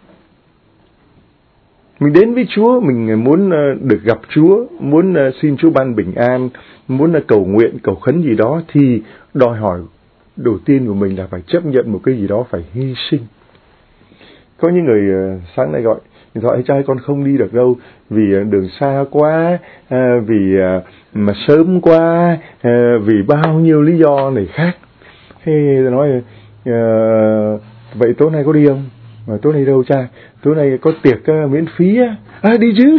Mình đến với Chúa, mình muốn được gặp Chúa, muốn xin Chúa ban bình an, muốn cầu nguyện, cầu khấn gì đó, thì đòi hỏi đầu tiên của mình là phải chấp nhận một cái gì đó phải hy sinh. Có những người sáng nay gọi điện thoại: trai con không đi được đâu, vì đường xa quá, vì mà sớm quá, vì bao nhiêu lý do này khác. Thế nói vậy tối nay có đi không? Mà tối nay đâu cha? Tối nay có tiệc miễn phí á. Đi chứ.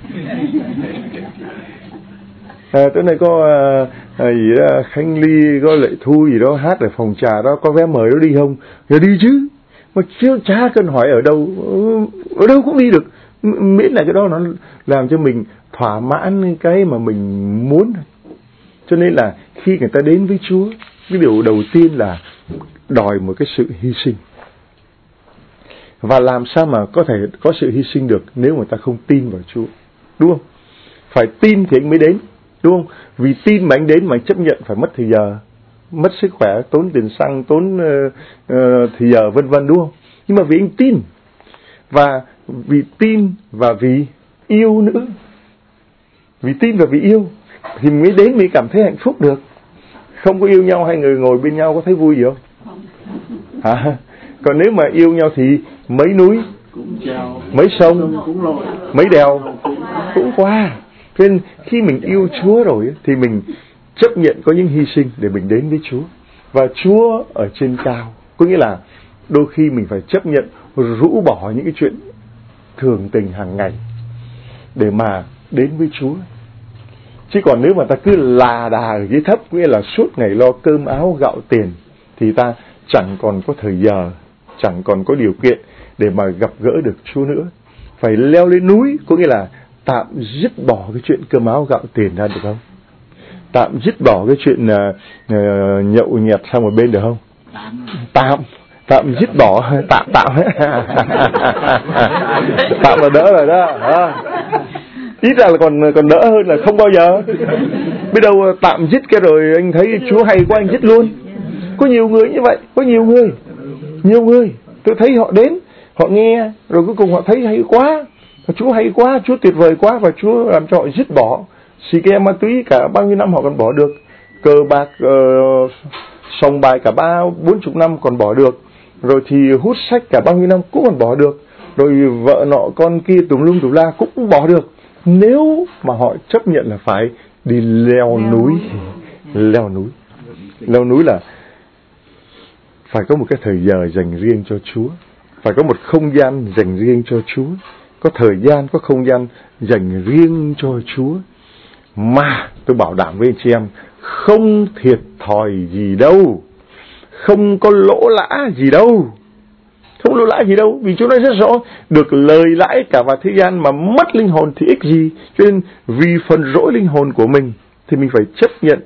Tối nay có gì đó, Khánh Ly, có Lệ Thu gì đó hát ở phòng trà đó, có vé mời đó đi không? Rồi đi chứ. Mà chứ chả cần hỏi ở đâu cũng đi được, miễn là cái đó nó làm cho mình thỏa mãn cái mà mình muốn. Cho nên là khi người ta đến với Chúa, cái điều đầu tiên là đòi một cái sự hy sinh. Và làm sao mà có thể có sự hy sinh được nếu người ta không tin vào Chúa, đúng không? Phải tin thì anh mới đến, đúng không? Vì tin mà anh đến mà anh chấp nhận phải mất thời giờ, mất sức khỏe, tốn tiền xăng, tốn thời giờ vân vân, đúng không? Nhưng mà vì anh tin, và vì tin và vì yêu nữa, vì tin và vì yêu thì mới đến, mới cảm thấy hạnh phúc được. Không có yêu nhau, hai người ngồi bên nhau có thấy vui gì không? Hả? Còn nếu mà yêu nhau thì mấy núi, mấy sông, mấy đèo cũng qua. Cho nên khi mình yêu Chúa rồi thì mình chấp nhận có những hy sinh để mình đến với Chúa. Và Chúa ở trên cao, có nghĩa là đôi khi mình phải chấp nhận rũ bỏ những cái chuyện thường tình hàng ngày để mà đến với Chúa. Chứ còn nếu mà ta cứ là đà ở dưới thấp, nghĩa là suốt ngày lo cơm áo gạo tiền, thì ta chẳng còn có thời giờ, chẳng còn có điều kiện để mà gặp gỡ được Chúa nữa. Phải leo lên núi, có nghĩa là tạm dứt bỏ cái chuyện cơm áo gạo tiền ra, được không? Tạm dứt bỏ cái chuyện nhậu nhẹt sang một bên, được không? Tạm dứt bỏ, tạm tạm là đỡ rồi đó. Ít ra là còn đỡ hơn là không bao giờ. Biết đâu tạm dứt cái rồi anh thấy Chúa hay quá anh dứt luôn. Có nhiều người như vậy, có nhiều người tôi thấy họ đến, họ nghe rồi cuối cùng họ thấy hay quá, Chúa hay quá, Chúa tuyệt vời quá, và Chúa làm cho họ dứt bỏ. Xì ke ma túy cả bao nhiêu năm họ còn bỏ được, cờ bạc sòng bài cả 30-40 năm còn bỏ được, rồi thì hút sách cả bao nhiêu năm cũng còn bỏ được, rồi vợ nọ con kia tùm lum tùm la cũng bỏ được, nếu mà họ chấp nhận là phải đi leo núi. Leo núi là phải có một cái thời giờ dành riêng cho Chúa, phải có một không gian dành riêng cho Chúa, có thời gian, có không gian dành riêng cho Chúa. Mà tôi bảo đảm với anh chị em, không thiệt thòi gì đâu, không có lỗ lã gì đâu. Không lỗ lã gì đâu, vì Chúa nói rất rõ, được lời lãi cả vào thế gian mà mất linh hồn thì ích gì. Cho nên vì phần rỗi linh hồn của mình thì mình phải chấp nhận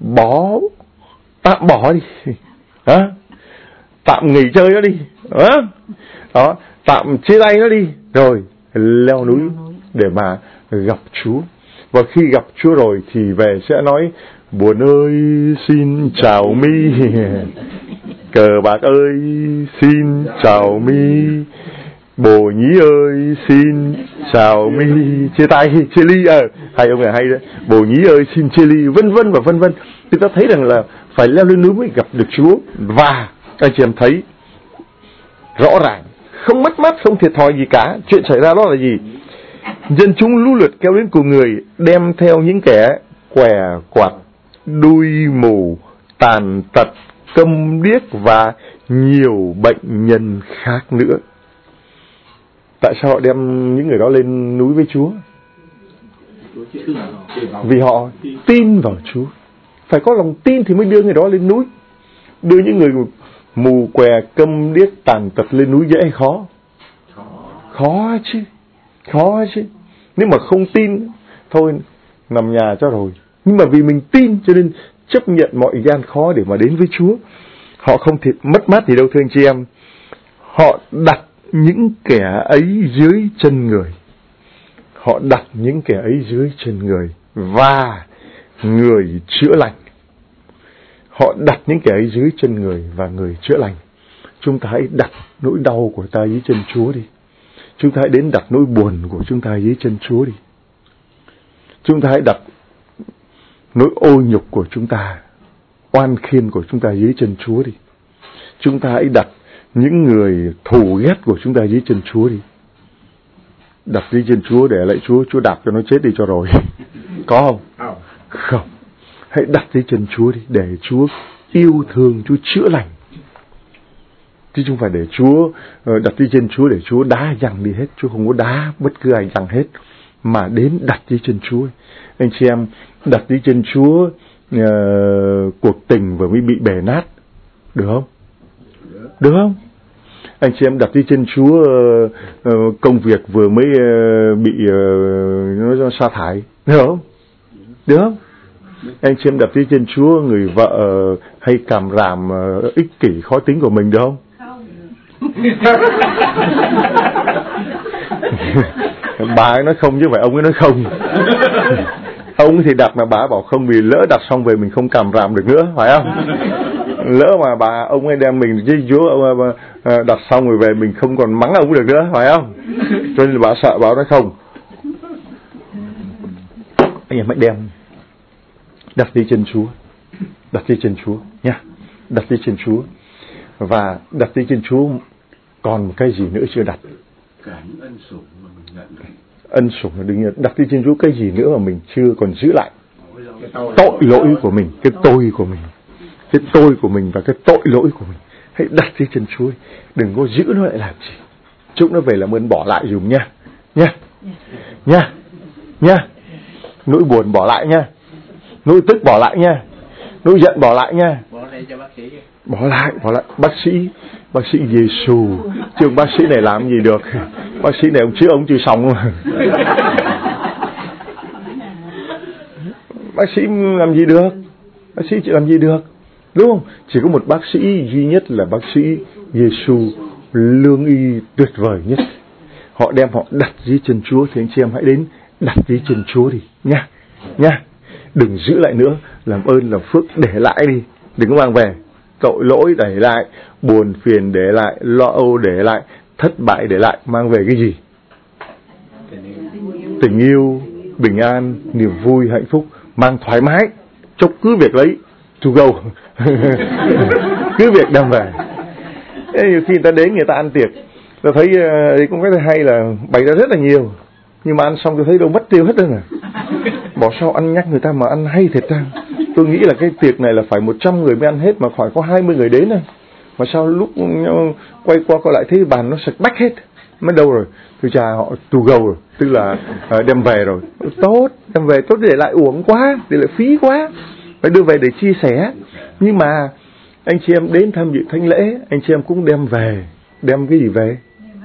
tạm bỏ đi, tạm nghỉ chơi nó đi, đó, tạm chia tay nó đi, rồi leo núi để mà gặp Chúa. Và khi gặp Chúa rồi thì về sẽ nói: buồn ơi xin chào mi, cờ bạc ơi xin chào mi, bồ nhí ơi xin chào mi, chia tay, chia ly, hai ông này hay đấy, bồ nhí ơi xin chia ly, vân vân và vân vân. Thì ta thấy rằng là phải leo lên núi mới gặp được Chúa. Và anh chị em thấy rõ ràng, không mất mát, không thiệt thòi gì cả. Chuyện xảy ra đó là gì? Dân chúng lũ lượt kéo đến cùng người, đem theo những kẻ què quặt, đuôi mù, tàn tật, câm điếc và nhiều bệnh nhân khác nữa. Tại sao họ đem những người đó lên núi với Chúa? Vì họ tin vào Chúa. Phải có lòng tin thì mới đưa người đó lên núi. Đưa những người mù què, câm điếc, tàn tật lên núi dễ hay khó? Khó chứ. Nếu mà không tin, thôi nằm nhà cho rồi. Nhưng mà vì mình tin cho nên chấp nhận mọi gian khó để mà đến với Chúa. Họ không thiệt mất mát gì đâu thưa anh chị em. Họ đặt những kẻ ấy dưới chân người. Họ đặt những kẻ ấy dưới chân người và người chữa lành. Họ đặt những kẻ ấy dưới chân người và người chữa lành. Chúng ta hãy đặt nỗi đau của ta dưới chân Chúa đi. Chúng ta hãy đến đặt nỗi buồn của chúng ta dưới chân Chúa đi. Chúng ta hãy đặt nỗi ô nhục của chúng ta, oan khiên của chúng ta dưới chân Chúa đi. Chúng ta hãy đặt những người thù ghét của chúng ta dưới chân Chúa đi. Đặt dưới chân Chúa để lại Chúa đạp cho nó chết đi cho rồi. Có không? Không. Hãy đặt dưới chân Chúa đi để Chúa yêu thương, Chúa chữa lành. Chứ không phải để Chúa đặt dưới chân Chúa để Chúa đá văng đi hết. Chúa không có đá bất cứ ai văng hết, mà đến đặt dưới chân Chúa. Anh chị em, đặt dưới chân Chúa cuộc tình vừa mới bị bể nát, được không? Được không? Anh chị em đặt dưới chân Chúa công việc vừa mới bị nó sa thải, được không? Được không? Anh chị em đặt dưới chân Chúa người vợ hay càm ràm ích kỷ khó tính của mình, được không? Bà ấy nói không chứ phải ông ấy nói không. Ông thì đặt mà bà bảo không, vì lỡ đặt xong về mình không càm ràm được nữa, phải không? Lỡ mà ông ấy đem mình với Chúa đặt xong rồi về mình không còn mắng ông được nữa, phải không? Cho nên bà sợ, bà nói không. Anh em hãy đem đặt dưới chân Chúa, đặt dưới chân Chúa nha, đặt dưới chân Chúa. Và đặt dưới chân Chúa còn một cái gì nữa chưa đặt? Cả những ân sủng mà mình nhận được. Ân sủng là đương nhiên. Đặt dưới chân Chúa cái gì nữa mà mình chưa còn giữ lại? Tội lỗi của mình, cái tôi của mình, cái tôi của mình và cái tội lỗi của mình. Hãy đặt dưới chân Chúa, đừng có giữ nó lại làm gì. Chúc nó về làm ơn bỏ lại dùm nha, nha. Nỗi buồn bỏ lại nha, nỗi tức bỏ lại nha, nỗi giận bỏ lại nha. Bỏ lại. Bác sĩ Giêsu, chứ bác sĩ này làm gì được. Bác sĩ này ông chữa ông chưa xong mà. Bác sĩ làm gì được? Bác sĩ chỉ làm gì được, đúng không? Chỉ có một bác sĩ duy nhất là bác sĩ Giêsu, lương y tuyệt vời nhất. Họ đem họ đặt dưới chân Chúa, thì anh chị em hãy đến đặt dưới chân Chúa đi nha. Đừng giữ lại nữa, làm ơn làm phước để lại đi, đừng có mang về. Tội lỗi để lại, buồn phiền để lại, lo âu để lại, thất bại để lại, mang về cái gì? Tình yêu, bình an, niềm vui, hạnh phúc, mang thoải mái, chốc cứ việc lấy, to go. Cứ việc đem về. Nhiều khi người ta đến người ta ăn tiệc, tôi thấy cũng cái hay là bày ra rất là nhiều, nhưng mà ăn xong tôi thấy đâu mất tiêu hết rồi. Bỏ sao ăn nhắc người ta mà ăn hay thiệt ra. Tôi nghĩ là cái tiệc này là phải 100 người mới ăn hết, mà khỏi có 20 người đến thôi. Mà sao lúc quay qua coi lại thấy bàn nó sạch bách hết, mất đâu rồi? Tôi cha họ to go rồi, tức là đem về rồi. Tốt, đem về tốt, để lại uổng quá, để lại phí quá, phải đưa về để chia sẻ. Nhưng mà anh chị em đến tham dự thánh lễ, anh chị em cũng đem về. Đem cái gì về?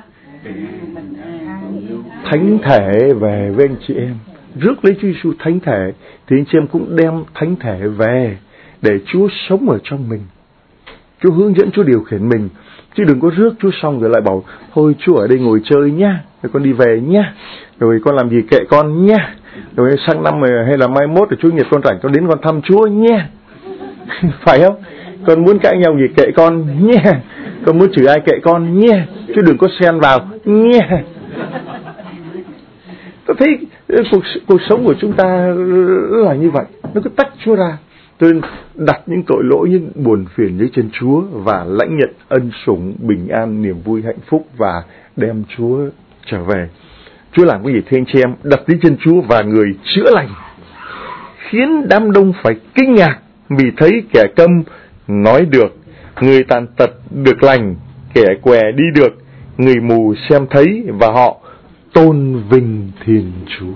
Thánh thể về với anh chị em. Rước lấy Chúa Giêsu thánh thể, thì anh chị em cũng đem thánh thể về để Chúa sống ở trong mình. Chúa hướng dẫn, Chúa điều khiển mình. Chứ đừng có rước Chúa xong rồi lại bảo thôi Chúa ở đây ngồi chơi nha, rồi con đi về nha, rồi con làm gì kệ con nha, rồi sang năm hay là mai mốt rồi Chúa Nhật con rảnh con đến con thăm Chúa nha. Phải không? Con muốn cãi nhau gì kệ con nha, con muốn chửi ai kệ con nha, chứ đừng có xen vào nha. Tôi thấy cuộc sống của chúng ta là như vậy, nó cứ tách Chúa ra. Tôi đặt những tội lỗi, những buồn phiền dưới chân Chúa và lãnh nhận ân sủng, bình an, niềm vui, hạnh phúc và đem Chúa trở về. Chúa làm cái gì thưa anh chị em? Đặt dưới chân Chúa và người chữa lành, khiến đám đông phải kinh ngạc vì thấy kẻ câm nói được, người tàn tật được lành, kẻ què đi được, người mù xem thấy, và họ tôn vinh Thiên Chúa.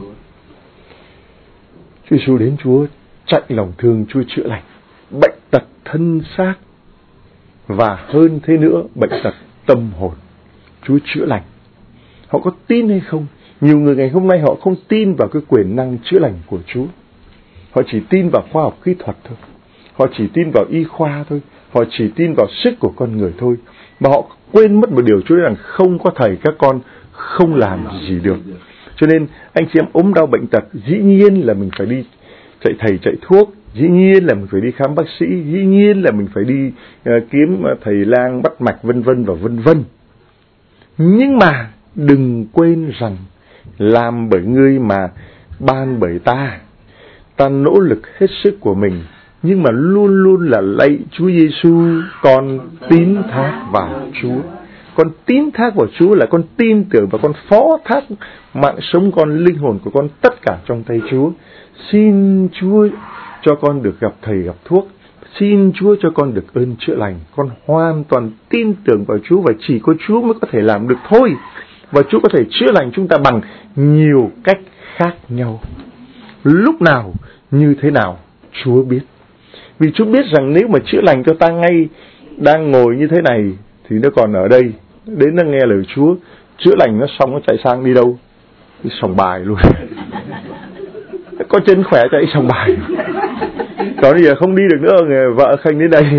Chúa Giêsu đến, Chúa chạy lòng thương, Chúa chữa lành bệnh tật thân xác, và hơn thế nữa, bệnh tật tâm hồn, Chúa chữa lành. Họ có tin hay không? Nhiều người ngày hôm nay họ không tin vào cái quyền năng chữa lành của Chúa. Họ chỉ tin vào khoa học kỹ thuật thôi. Họ chỉ tin vào y khoa thôi. Họ chỉ tin vào sức của con người thôi. Mà họ quên mất một điều, Chúa nói rằng không có thầy các con không làm gì được. Cho nên anh chị em ốm đau bệnh tật, dĩ nhiên là mình phải đi chạy thầy chạy thuốc, dĩ nhiên là mình phải đi khám bác sĩ, dĩ nhiên là mình phải đi kiếm thầy lang bắt mạch vân vân và vân vân. Nhưng mà đừng quên rằng làm bởi ngươi mà ban bởi ta. Ta nỗ lực hết sức của mình, nhưng mà luôn luôn là lạy Chúa Giêsu, con tín thác vào Chúa. Con tín thác vào Chúa là con tin tưởng và con phó thác mạng sống con, linh hồn của con tất cả trong tay Chúa. Xin Chúa cho con được gặp thầy gặp thuốc. Xin Chúa cho con được ơn chữa lành. Con hoàn toàn tin tưởng vào Chúa và chỉ có Chúa mới có thể làm được thôi. Và Chúa có thể chữa lành chúng ta bằng nhiều cách khác nhau. Lúc nào, như thế nào, Chúa biết. Vì Chúa biết rằng nếu mà chữa lành cho ta ngay đang ngồi như thế này thì nó còn ở đây, đến nó nghe lời Chúa, chữa lành nó xong nó chạy sang đi đâu? Đi sòng bài luôn. Có chân khỏe chạy sòng bài. Còn bây giờ không đi được nữa, vợ khanh đến đây.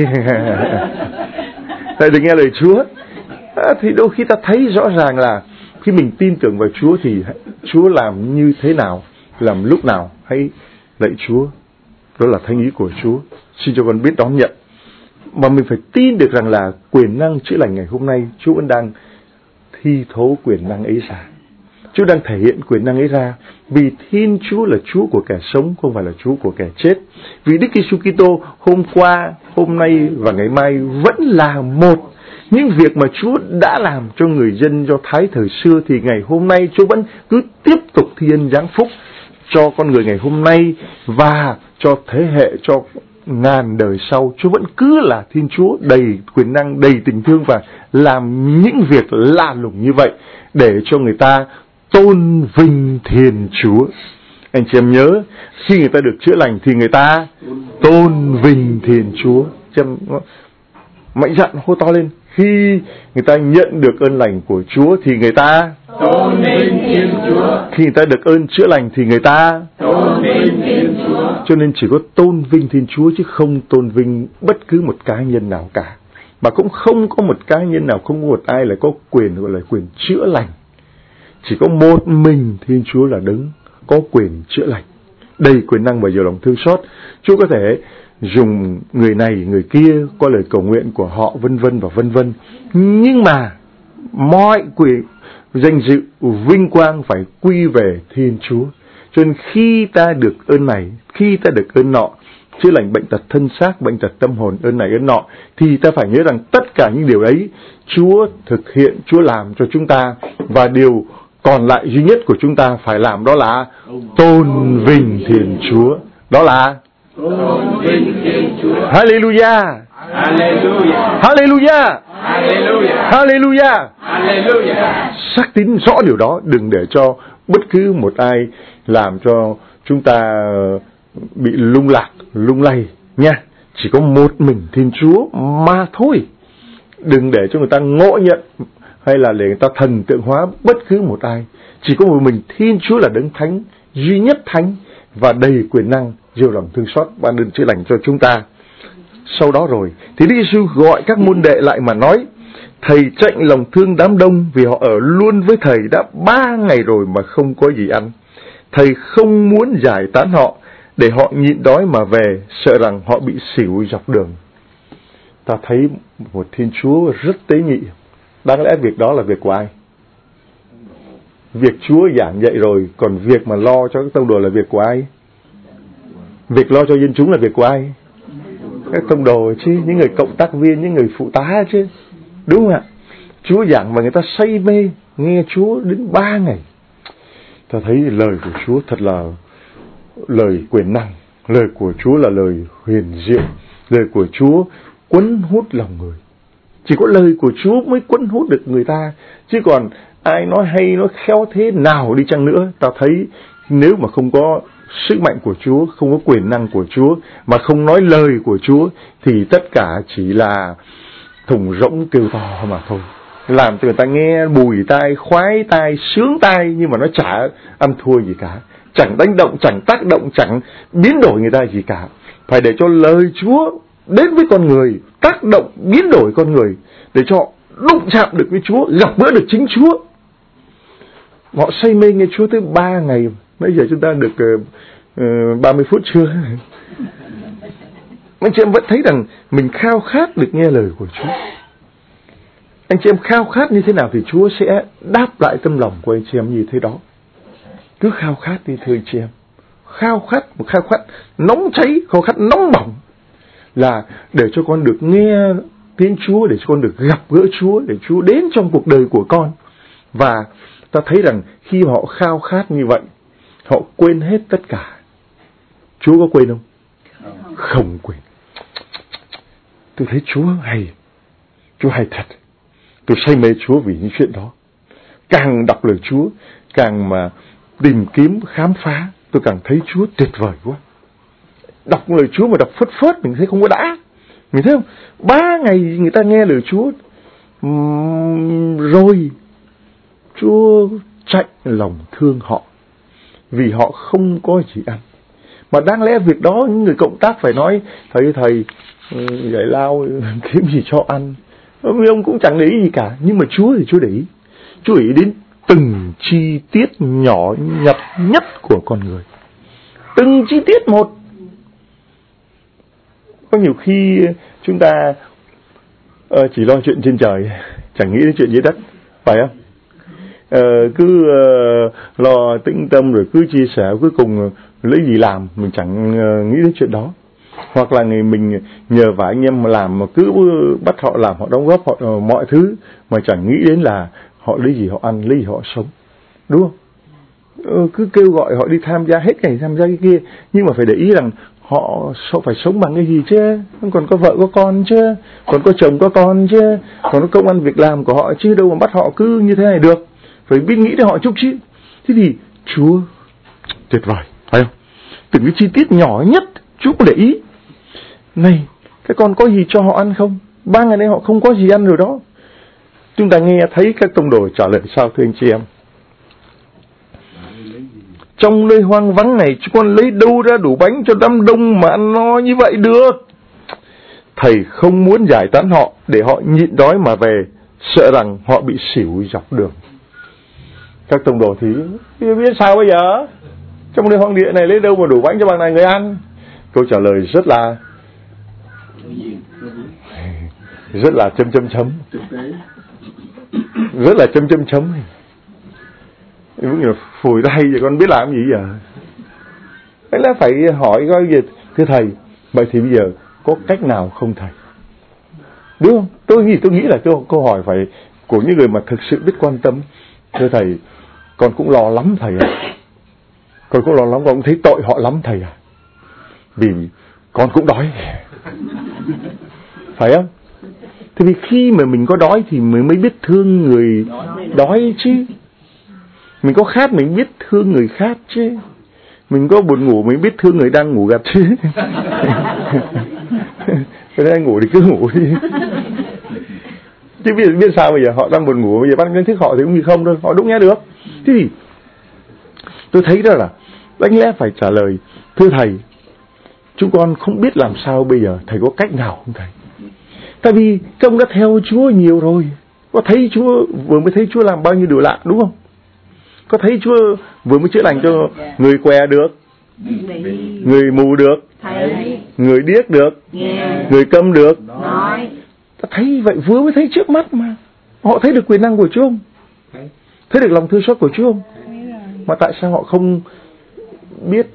Tại đừng nghe lời Chúa. Thì đôi khi ta thấy rõ ràng là khi mình tin tưởng vào Chúa thì Chúa làm như thế nào, làm lúc nào, hãy lạy Chúa. Đó là thánh ý của Chúa. Xin cho con biết đón nhận. Mà mình phải tin được rằng là quyền năng chữa lành ngày hôm nay Chúa vẫn đang thi thố quyền năng ấy ra. Chúa đang thể hiện quyền năng ấy ra. Vì Thiên Chúa là Chúa của kẻ sống, không phải là Chúa của kẻ chết. Vì Đức Giêsu Kitô hôm qua, hôm nay và ngày mai vẫn là một. Những việc mà Chúa đã làm cho người dân Do Thái thời xưa thì ngày hôm nay Chúa vẫn cứ tiếp tục thi ân giáng phúc cho con người ngày hôm nay và cho thế hệ, cho ngàn đời sau. Chúa vẫn cứ là Thiên Chúa đầy quyền năng, đầy tình thương và làm những việc lạ lùng như vậy để cho người ta tôn vinh Thiên Chúa. Anh chị em nhớ, khi người ta được chữa lành thì người ta tôn vinh Thiên Chúa. Mạnh dạn hô to lên. Khi người ta nhận được ơn lành của Chúa thì người ta tôn vinh Thiên Chúa. Khi người ta được ơn chữa lành thì người ta tôn vinh Thiên Chúa. Cho nên chỉ có tôn vinh Thiên Chúa chứ không tôn vinh bất cứ một cá nhân nào cả. Mà cũng không có một cá nhân nào, không có một ai là có quyền gọi là quyền chữa lành. Chỉ có một mình Thiên Chúa là đấng có quyền chữa lành, đầy quyền năng và nhiều lòng thương xót. Chúa có thể dùng người này, người kia qua lời cầu nguyện của họ, vân vân và vân vân. Nhưng mà mọi quyền danh dự, vinh quang phải quy về Thiên Chúa. Cho nên khi ta được ơn này, khi ta được ơn nọ, chữa lành bệnh tật thân xác, bệnh tật tâm hồn, ơn này ơn nọ, thì ta phải nhớ rằng tất cả những điều ấy Chúa thực hiện, Chúa làm cho chúng ta. Và điều còn lại duy nhất của chúng ta phải làm đó là tôn vinh Thiên Chúa. Đó là tôn vinh Thiên Chúa. Hallelujah. Hallelujah. Hallelujah. Hallelujah. Hallelujah. Hallelujah. Xác tín rõ điều đó, đừng để cho bất cứ một ai làm cho chúng ta bị lung lạc, lung lay nha. Chỉ có một mình Thiên Chúa mà thôi. Đừng để cho người ta ngộ nhận hay là để người ta thần tượng hóa bất cứ một ai. Chỉ có một mình Thiên Chúa là đấng thánh, duy nhất thánh và đầy quyền năng, nhiều lòng thương xót, ban ơn chữa lành cho chúng ta. Sau đó rồi thì Đức Giêsu gọi các môn đệ lại mà nói: Thầy chạnh lòng thương đám đông vì họ ở luôn với Thầy đã 3 ngày rồi mà không có gì ăn. Thầy không muốn giải tán họ để họ nhịn đói mà về, sợ rằng họ bị xỉu dọc đường. Ta thấy một Thiên Chúa rất tế nhị. Đáng lẽ việc đó là việc của ai? Việc Chúa giảng dạy rồi, còn việc mà lo cho các tông đồ là việc của ai? Việc lo cho dân chúng là việc của ai? Các tông đồ chứ, những người cộng tác viên, những người phụ tá chứ. Đúng không ạ? Chúa giảng và người ta say mê nghe Chúa đến 3 ngày. Ta thấy lời của Chúa thật là lời quyền năng. Lời của Chúa là lời huyền diệu. Lời của Chúa quấn hút lòng người. Chỉ có lời của Chúa mới quấn hút được người ta. Chứ còn ai nói hay, nói khéo thế nào đi chăng nữa, ta thấy nếu mà không có sức mạnh của Chúa, không có quyền năng của Chúa, mà không nói lời của Chúa, thì tất cả chỉ là thùng rỗng kêu to mà thôi. Làm cho người ta nghe bùi tai, khoái tai, sướng tai, nhưng mà nó chả ăn thua gì cả. Chẳng đánh động, chẳng tác động, chẳng biến đổi người ta gì cả. Phải để cho lời Chúa đến với con người, tác động, biến đổi con người, để cho đụng chạm được với Chúa, gặp gỡ được chính Chúa. Họ say mê nghe Chúa tới 3 ngày. Bây giờ chúng ta được 30 phút chưa? Anh chị em vẫn thấy rằng mình khao khát được nghe lời của Chúa. Anh chị em khao khát như thế nào thì Chúa sẽ đáp lại tâm lòng của anh chị em như thế đó. Cứ khao khát đi thưa anh chị em. Khao khát nóng cháy, khao khát nóng bỏng, là để cho con được nghe tiếng Chúa, để cho con được gặp gỡ Chúa, để Chúa đến trong cuộc đời của con. Và ta thấy rằng khi họ khao khát như vậy, họ quên hết tất cả. Chúa có quên không? Không quên. Tôi thấy Chúa hay thật. Tôi say mê Chúa vì những chuyện đó. Càng đọc lời Chúa, càng mà tìm kiếm, khám phá, tôi càng thấy Chúa tuyệt vời quá. Đọc lời Chúa mà đọc phớt mình thấy không có đã. Mình thấy không? 3 ngày người ta nghe lời Chúa, rồi Chúa chạy lòng thương họ, vì họ không có gì ăn. Mà đáng lẽ việc đó những người cộng tác phải nói: thầy giải lao kiếm gì cho ăn. Ông cũng chẳng để ý gì cả. Nhưng mà Chúa thì Chúa để ý. Chúa để ý đến từng chi tiết nhỏ nhặt nhất của con người. Từng chi tiết một. Có nhiều khi chúng ta chỉ lo chuyện trên trời, chẳng nghĩ đến chuyện dưới đất, phải không? Cứ lo tĩnh tâm rồi cứ chia sẻ, cuối cùng lấy gì làm mình chẳng nghĩ đến chuyện đó. Hoặc là mình nhờ vả anh em mà làm mà cứ bắt họ làm, họ đóng góp họ mọi thứ mà chẳng nghĩ đến là họ lấy gì họ ăn, lấy gì họ sống, đúng không? Cứ kêu gọi họ đi tham gia, hết ngày tham gia cái kia, nhưng mà phải để ý rằng họ phải sống bằng cái gì chứ, còn có vợ có con chứ, còn có chồng có con chứ, còn có công ăn việc làm của họ chứ, đâu mà bắt họ cứ như thế này được. Phải biết nghĩ đến họ chút chứ. Thế thì Chúa tuyệt vời, phải không? Từng cái chi tiết nhỏ nhất Chúa cũng để ý. Này, các con có gì cho họ ăn không? 3 ngày nay họ không có gì ăn rồi đó. Chúng ta nghe thấy các tông đồ trả lời sao thưa anh chị em? Trong nơi hoang vắng này chúng con lấy đâu ra đủ bánh cho đám đông mà ăn no như vậy được? Thầy không muốn giải tán họ để họ nhịn đói mà về, sợ rằng họ bị xỉu dọc đường. Các tông đồ thì biết sao bây giờ? Trong nơi hoang địa này lấy đâu mà đủ bánh cho bằng này người ăn? Câu trả lời rất là chấm. Rất là chấm. Đúng là phủi tay vậy con biết làm gì giờ? Đấy là phải hỏi coi gì. Thưa thầy, vậy thì bây giờ có cách nào không thầy? Đúng không? Tôi nghĩ là câu hỏi phải của những người mà thực sự biết quan tâm. Thưa thầy, con cũng lo lắm thầy ạ. Con cũng lo lắm, con cũng thấy tội họ lắm thầy ạ. Vì con cũng đói. Phải không? Thế vì khi mà mình có đói thì mình mới biết thương người đói chứ. Mình có khát mình biết thương người khát chứ. Mình có buồn ngủ mình biết thương người đang ngủ gật chứ. Cái đang ngủ thì cứ ngủ đi. Chứ biết sao bây giờ họ đang buồn ngủ, bây giờ bắt đánh thức họ thì cũng như không đâu, họ đúng nghe được. Thế thì tôi thấy đó là đáng lẽ phải trả lời: thưa thầy, chúng con không biết làm sao bây giờ, thầy có cách nào không thầy? Tại vì các ông đã theo Chúa nhiều rồi, có thấy Chúa, vừa mới thấy Chúa làm bao nhiêu điều lạ, đúng không? Có thấy Chúa vừa mới chữa lành cho người què được, người mù được, người điếc được, người câm được. Ta thấy vậy vừa mới thấy trước mắt mà. Họ thấy được quyền năng của Chúa không? Thấy được lòng thương xót của Chúa không? Mà tại sao họ không biết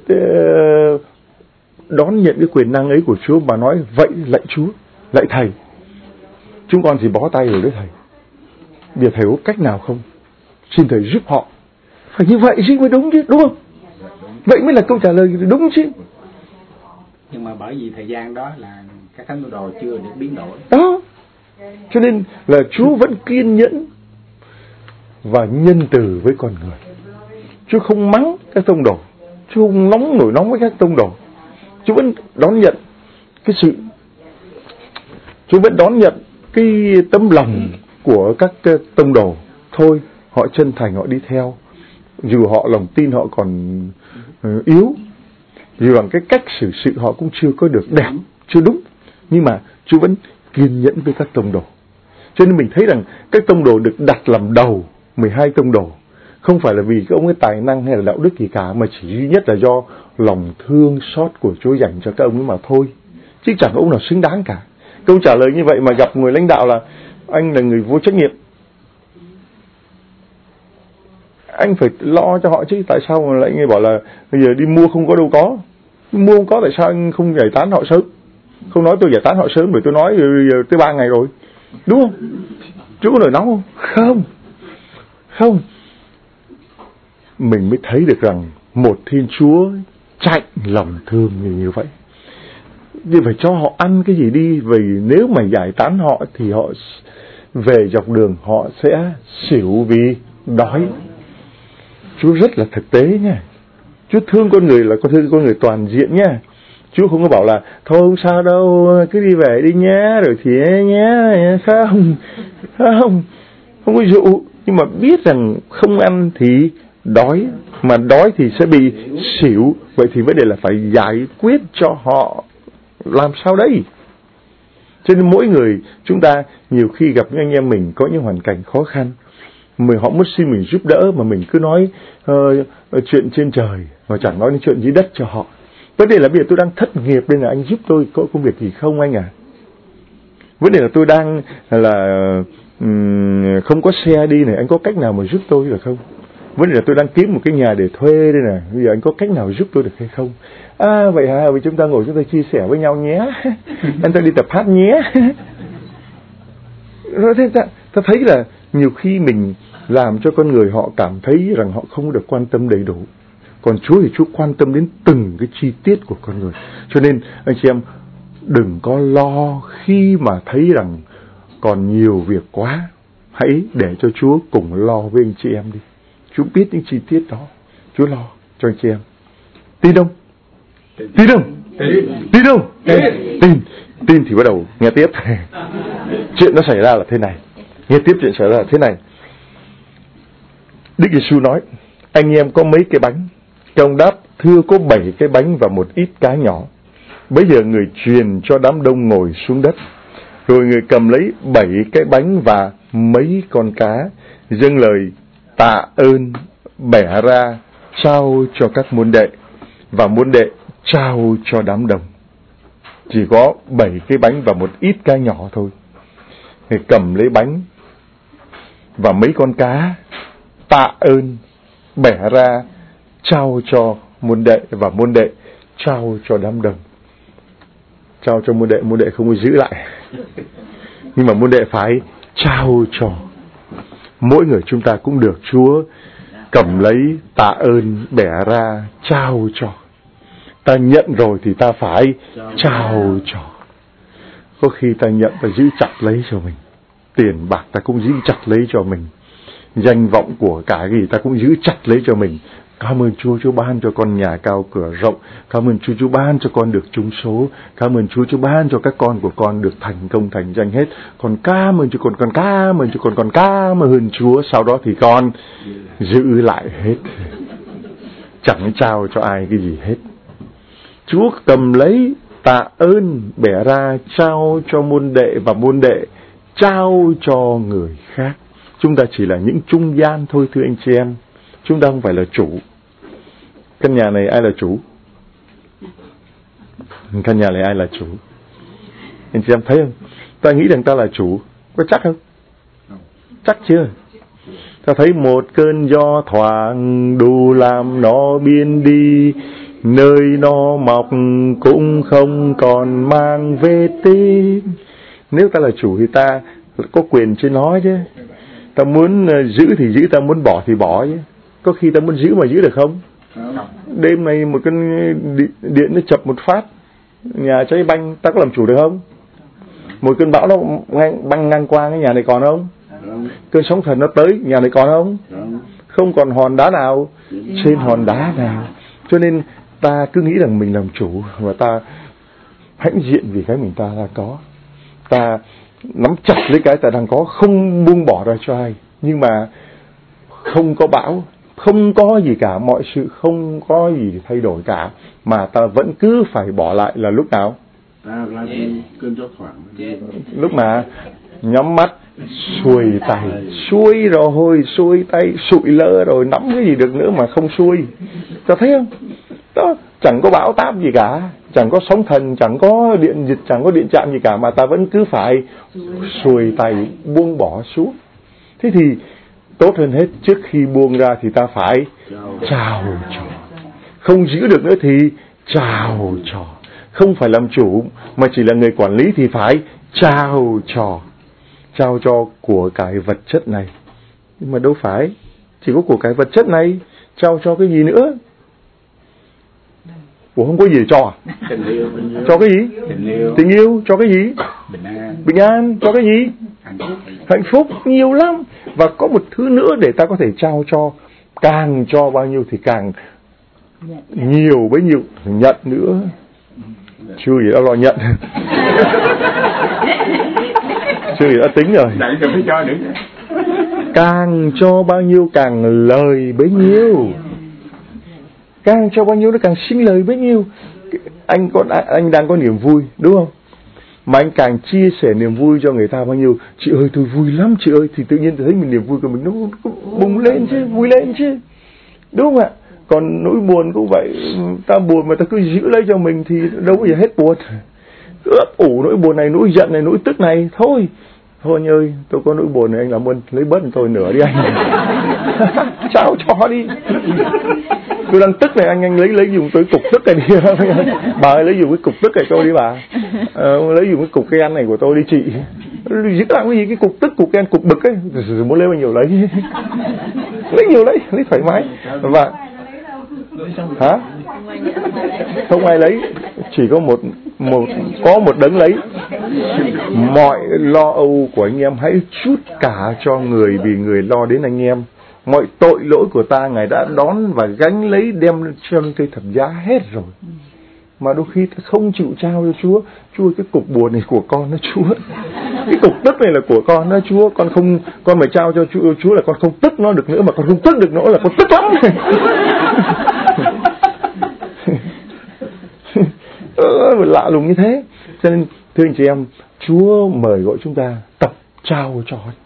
đón nhận cái quyền năng ấy của Chúa mà nói: vậy lạy Chúa, lạy thầy, chúng con chỉ bó tay rồi đấy thầy. Bây giờ thầy có cách nào không? Xin thầy giúp họ. Phải như vậy chứ mới đúng chứ, đúng không? Vậy mới là câu trả lời đúng chứ. Nhưng mà bởi vì thời gian đó là Các thánh đồ chưa được biến đổi. Đó. Cho nên là Chúa vẫn kiên nhẫn và nhân từ với con người. Chúa không mắng các tông đồ, Chúa không nổi nóng với các tông đồ. Chúa vẫn đón nhận cái sự, Chúa vẫn đón nhận cái tấm lòng của các tông đồ. Thôi, họ chân thành, họ đi theo, dù họ lòng tin họ còn yếu, dù bằng cái cách xử sự họ cũng chưa có được đẹp, chưa đúng, nhưng mà Chúa vẫn kiên nhẫn với các tông đồ. Cho nên mình thấy rằng các tông đồ được đặt làm đầu, 12 tông đồ, không phải là vì các ông ấy tài năng hay là đạo đức gì cả, mà chỉ duy nhất là do lòng thương xót của Chúa dành cho các ông ấy mà thôi, chứ chẳng có ông nào xứng đáng cả. Câu trả lời như vậy mà gặp người lãnh đạo là anh là người vô trách nhiệm, anh phải lo cho họ chứ, tại sao mà lại nghe bảo là bây giờ đi mua không có đâu có, mua không có tại sao anh không giải tán họ sớm? Không nói tôi giải tán họ sớm, bởi tôi nói giờ tới 3 ngày rồi, đúng không? Chúa có nổi nóng không? Không. Mình mới thấy được rằng một Thiên Chúa chạnh lòng thương như vậy. Nhưng phải cho họ ăn cái gì đi, vì nếu mà giải tán họ thì họ về dọc đường họ sẽ xỉu vì đói. Chúa rất là thực tế nha. Chúa thương con người là thương con người toàn diện nha. Chúa không có bảo là thôi không sao đâu, cứ đi về đi nhé, rồi thì nhé, không có dụ. Nhưng mà biết rằng không ăn thì đói, mà đói thì sẽ bị xỉu. Vậy thì vấn đề là phải giải quyết cho họ làm sao đấy. Cho nên mỗi người chúng ta nhiều khi gặp những anh em mình có những hoàn cảnh khó khăn, họ muốn xin mình giúp đỡ mà mình cứ nói chuyện trên trời mà chẳng nói đến chuyện dưới đất cho họ. Vấn đề là bây giờ tôi đang thất nghiệp nên là anh giúp tôi có công việc gì không anh à? Vấn đề là tôi đang là không có xe đi này, anh có cách nào mà giúp tôi được không? Vấn đề là tôi đang kiếm một cái nhà để thuê đây này, bây giờ anh có cách nào giúp tôi được hay không? À vậy hả? Vậy chúng ta ngồi chúng ta chia sẻ với nhau nhé. Anh ta đi tập hát nhé. Thế ta thấy là nhiều khi mình làm cho con người họ cảm thấy rằng họ không được quan tâm đầy đủ. Còn Chúa thì Chúa quan tâm đến từng cái chi tiết của con người. Cho nên anh chị em đừng có lo khi mà thấy rằng còn nhiều việc quá. Hãy để cho Chúa cùng lo với anh chị em đi. Chúa biết những chi tiết đó, Chúa lo cho anh chị em. Tin không? Tin không? Tin không? Tin thì bắt đầu nghe tiếp. Chuyện nó xảy ra là thế này. Nghe tiếp chuyện xảy ra là thế này. Đức Giêsu nói, anh em có mấy cái bánh? Ông đáp, thưa có 7 cái bánh và một ít cá nhỏ. Bây giờ người truyền cho đám đông ngồi xuống đất. Rồi người cầm lấy 7 cái bánh và mấy con cá, dâng lời tạ ơn, bẻ ra, trao cho các môn đệ, và môn đệ trao cho đám đông. Chỉ có 7 cái bánh và một ít cá nhỏ thôi. Người cầm lấy bánh và mấy con cá, tạ ơn, bẻ ra, trao cho môn đệ, và môn đệ trao cho đám đông. Trao cho môn đệ không có giữ lại. Nhưng mà môn đệ phải trao cho. Mỗi người chúng ta cũng được Chúa cầm lấy, tạ ơn, bẻ ra, trao cho. Ta nhận rồi thì ta phải trao cho. Có khi ta nhận ta giữ chặt lấy cho mình. Tiền bạc ta cũng giữ chặt lấy cho mình. Danh vọng của cái gì ta cũng giữ chặt lấy cho mình. Cảm ơn Chúa, Chúa ban cho con nhà cao cửa rộng. Cảm ơn Chúa, Chúa ban cho con được trúng số. Cảm ơn Chúa, Chúa ban cho các con của con được thành công thành danh hết. Con cảm ơn Chúa, con cảm ơn Chúa, con cảm ơn Chúa. Sau đó thì con giữ lại hết. Chẳng trao cho ai cái gì hết. Chúa cầm lấy, tạ ơn, bẻ ra, trao cho môn đệ, và môn đệ trao cho người khác. Chúng ta chỉ là những trung gian thôi thưa anh chị em. Chúng ta không phải là chủ. Căn nhà này ai là chủ? Căn nhà này ai là chủ? Anh chị em thấy không? Ta nghĩ rằng ta là chủ. Có chắc không? Chắc chưa? Ta thấy một cơn gió thoảng đủ làm nó biến đi. Nơi nó mọc cũng không còn mang vết tích. Nếu ta là chủ thì ta có quyền trên nó chứ. Ta muốn giữ thì giữ, ta muốn bỏ thì bỏ chứ. Có khi ta muốn giữ mà giữ được không? Đêm này một cơn điện nó chập một phát, nhà cháy banh, ta có làm chủ được không? Một cơn bão nó băng ngang qua, cái nhà này còn không? Cơn sóng thần nó tới, nhà này còn không? Không còn hòn đá nào trên hòn đá nào. Cho nên ta cứ nghĩ rằng mình làm chủ, và ta hãnh diện vì cái mình ta có. Ta nắm chặt lấy cái ta đang có, không buông bỏ ra cho ai. Nhưng mà không có bão, không có gì cả, mọi sự không có gì thay đổi cả, mà ta vẫn cứ phải bỏ lại là lúc nào? Cơn gió thoảng. Lúc mà nhắm mắt, xuôi tay, xuôi rồi, xuôi tay, sụi lơ rồi, nắm cái gì được nữa mà không xuôi. Ta thấy không? Đó, chẳng có bão táp gì cả, chẳng có sóng thần, chẳng có điện giật, chẳng có điện chạm gì cả, mà ta vẫn cứ phải xuôi tay, buông bỏ xuống. Thế thì tốt hơn hết, trước khi buông ra thì ta phải chào cho. Không giữ được nữa thì chào cho. Không phải làm chủ, mà chỉ là người quản lý thì phải trao cho. Trao cho của cái vật chất này. Nhưng mà đâu phải, chỉ có của cái vật chất này, trao cho cái gì nữa? Ủa không có gì để cho à? Cho cái gì? Tình yêu, cho cái gì? Bình an, cho cái gì? Hạnh phúc, nhiều lắm. Và có một thứ nữa để ta có thể trao cho. Càng cho bao nhiêu thì càng nhiều bấy nhiêu. Nhận nữa. Chưa gì đã lo nhận. Chưa gì đã tính rồi. Càng cho bao nhiêu càng lời bấy nhiêu. Càng cho bao nhiêu nó càng sinh lời bấy nhiêu. Anh đang có niềm vui, đúng không? Mà anh càng chia sẻ niềm vui cho người ta bao nhiêu, chị ơi tôi vui lắm chị ơi, thì tự nhiên thấy mình niềm vui của mình nó bùng lên chứ, vui lên chứ, đúng không ạ? Còn nỗi buồn cũng vậy, ta buồn mà ta cứ giữ lấy cho mình thì đâu có gì hết buồn, cứ ấp ủ nỗi buồn này, nỗi giận này, nỗi tức này, thôi anh ơi, tôi có nỗi buồn này, anh làm ơn lấy bớt tôi nửa đi anh. Chào cho đi. Tôi đang tức này, anh lấy dùng tôi cục tức này đi. Bà ơi lấy dùng cái cục tức này tôi đi bà. Lấy dùng cái cục cây ăn này của tôi đi chị. Dứt làm cái gì cái cục tức, cục cây ăn, cục bực ấy, muốn lấy bao nhiêu lấy. Lấy nhiều lấy thoải mái. Và hả? Không ai lấy, chỉ có một đấng lấy. Mọi lo âu của anh em hãy trút cả cho người, vì người lo đến anh em. Mọi tội lỗi của ta Ngài đã đón và gánh lấy, đem trên cây thập giá hết rồi. Mà đôi khi ta không chịu trao cho Chúa. Chúa cái cục buồn này của con đó Chúa, cái cục tức này là của con đó Chúa, con phải trao cho Chúa là con không tức nó được nữa, mà con không tức được nữa là con tức lắm. Lạ lùng như thế. Cho nên thưa anh chị em, Chúa mời gọi chúng ta tập trao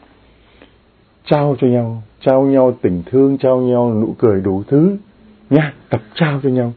cho nhau, trao nhau tình thương, trao nhau nụ cười đủ thứ nha, tập trao cho nhau.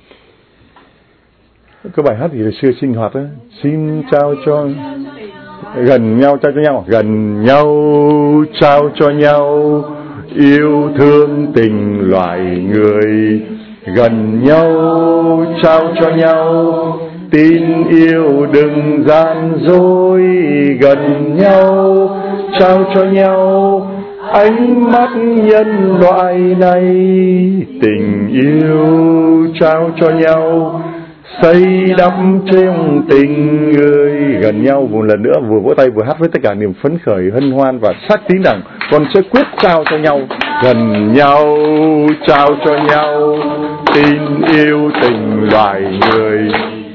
Cái bài hát gì là xưa sinh hoạt á, xin trao cho gần nhau, trao cho nhau, gần nhau trao cho nhau, yêu thương tình loài người, gần nhau trao cho nhau, tin yêu đừng gian dối, gần nhau trao cho nhau, ánh mắt nhân loại này, tình yêu trao cho nhau, xây đắp trong tình người, gần nhau. Một lần nữa vừa vỗ tay vừa hát với tất cả niềm phấn khởi hân hoan và xác tín rằng con sẽ quyết trao cho nhau, gần nhau trao cho nhau, tin yêu tình loài người,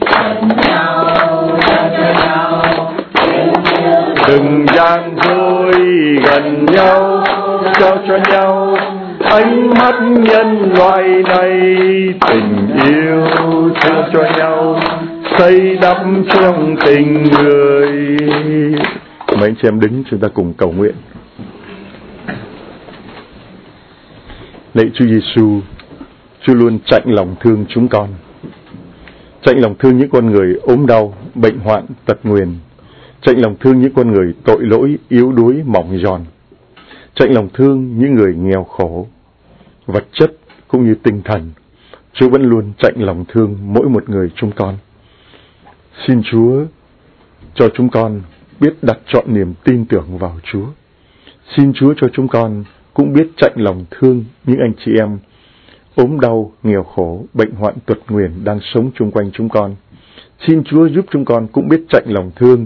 đừng gian dối, gần nhau trao cho nhau, ánh mắt nhân loại này, tình yêu trao cho nhau, xây đắp trong tình người. Mấy anh chị em đứng, chúng ta cùng cầu nguyện. Lạy Chúa Giêsu, Chúa luôn chạnh lòng thương chúng con, chạnh lòng thương những con người ốm đau, bệnh hoạn, tật nguyền, chạnh lòng thương những con người tội lỗi, yếu đuối, mỏng giòn, chạnh lòng thương những người nghèo khổ, vật chất cũng như tinh thần. Chúa vẫn luôn chạnh lòng thương mỗi một người chúng con. Xin Chúa cho chúng con biết đặt trọn niềm tin tưởng vào Chúa. Xin Chúa cho chúng con cũng biết chạnh lòng thương những anh chị em ốm đau, nghèo khổ, bệnh hoạn, tuột nguyền đang sống chung quanh chúng con. Xin Chúa giúp chúng con cũng biết chạnh lòng thương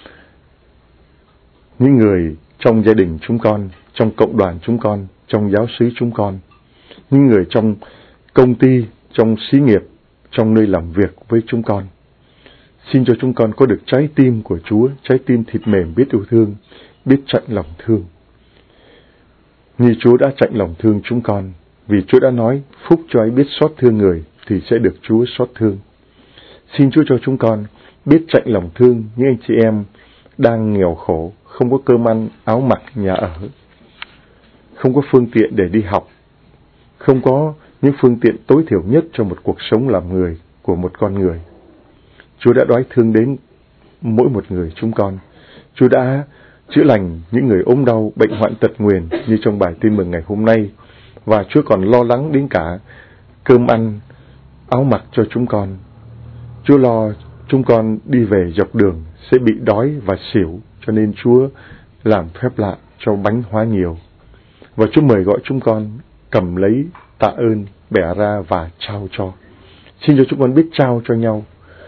những người trong gia đình chúng con, trong cộng đoàn chúng con, trong giáo xứ chúng con, những người trong công ty, trong xí nghiệp, trong nơi làm việc với chúng con. Xin cho chúng con có được trái tim của Chúa, trái tim thịt mềm biết yêu thương, biết chạnh lòng thương. Như Chúa đã chạnh lòng thương chúng con, vì Chúa đã nói, phúc cho ai biết xót thương người thì sẽ được Chúa xót thương. Xin Chúa cho chúng con biết chạnh lòng thương những anh chị em đang nghèo khổ, không có cơm ăn, áo mặc, nhà ở, không có phương tiện để đi học, không có những phương tiện tối thiểu nhất cho một cuộc sống làm người của một con người. Chúa đã đói thương đến mỗi một người chúng con. Chúa đã chữa lành những người ốm đau, bệnh hoạn tật nguyền như trong bài tin mừng ngày hôm nay. Và Chúa còn lo lắng đến cả cơm ăn, áo mặc cho chúng con. Chúa lo chúng con đi về dọc đường sẽ bị đói và xỉu, cho nên Chúa làm phép lạ cho bánh hóa nhiều. Và Chúa mời gọi chúng con cầm lấy, tạ ơn, bẻ ra và trao cho. Xin cho chúng con biết trao cho nhau.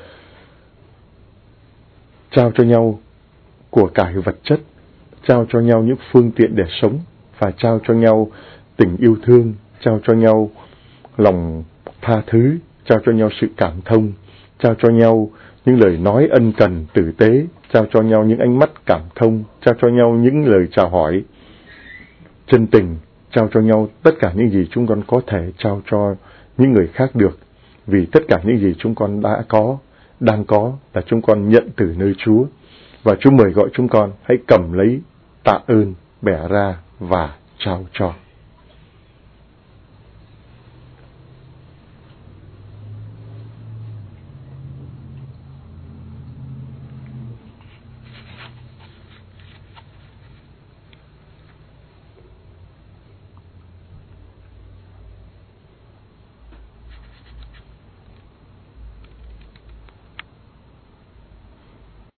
Trao cho nhau của cải vật chất, trao cho nhau những phương tiện để sống, và trao cho nhau tình yêu thương, trao cho nhau lòng tha thứ, trao cho nhau sự cảm thông, trao cho nhau những lời nói ân cần tử tế, trao cho nhau những ánh mắt cảm thông, trao cho nhau những lời chào hỏi chân tình, trao cho nhau tất cả những gì chúng con có thể trao cho những người khác được, vì tất cả những gì chúng con đã có, đang có là chúng con nhận từ nơi Chúa. Và Chúa mời gọi chúng con hãy cầm lấy, tạ ơn, bẻ ra và trao cho.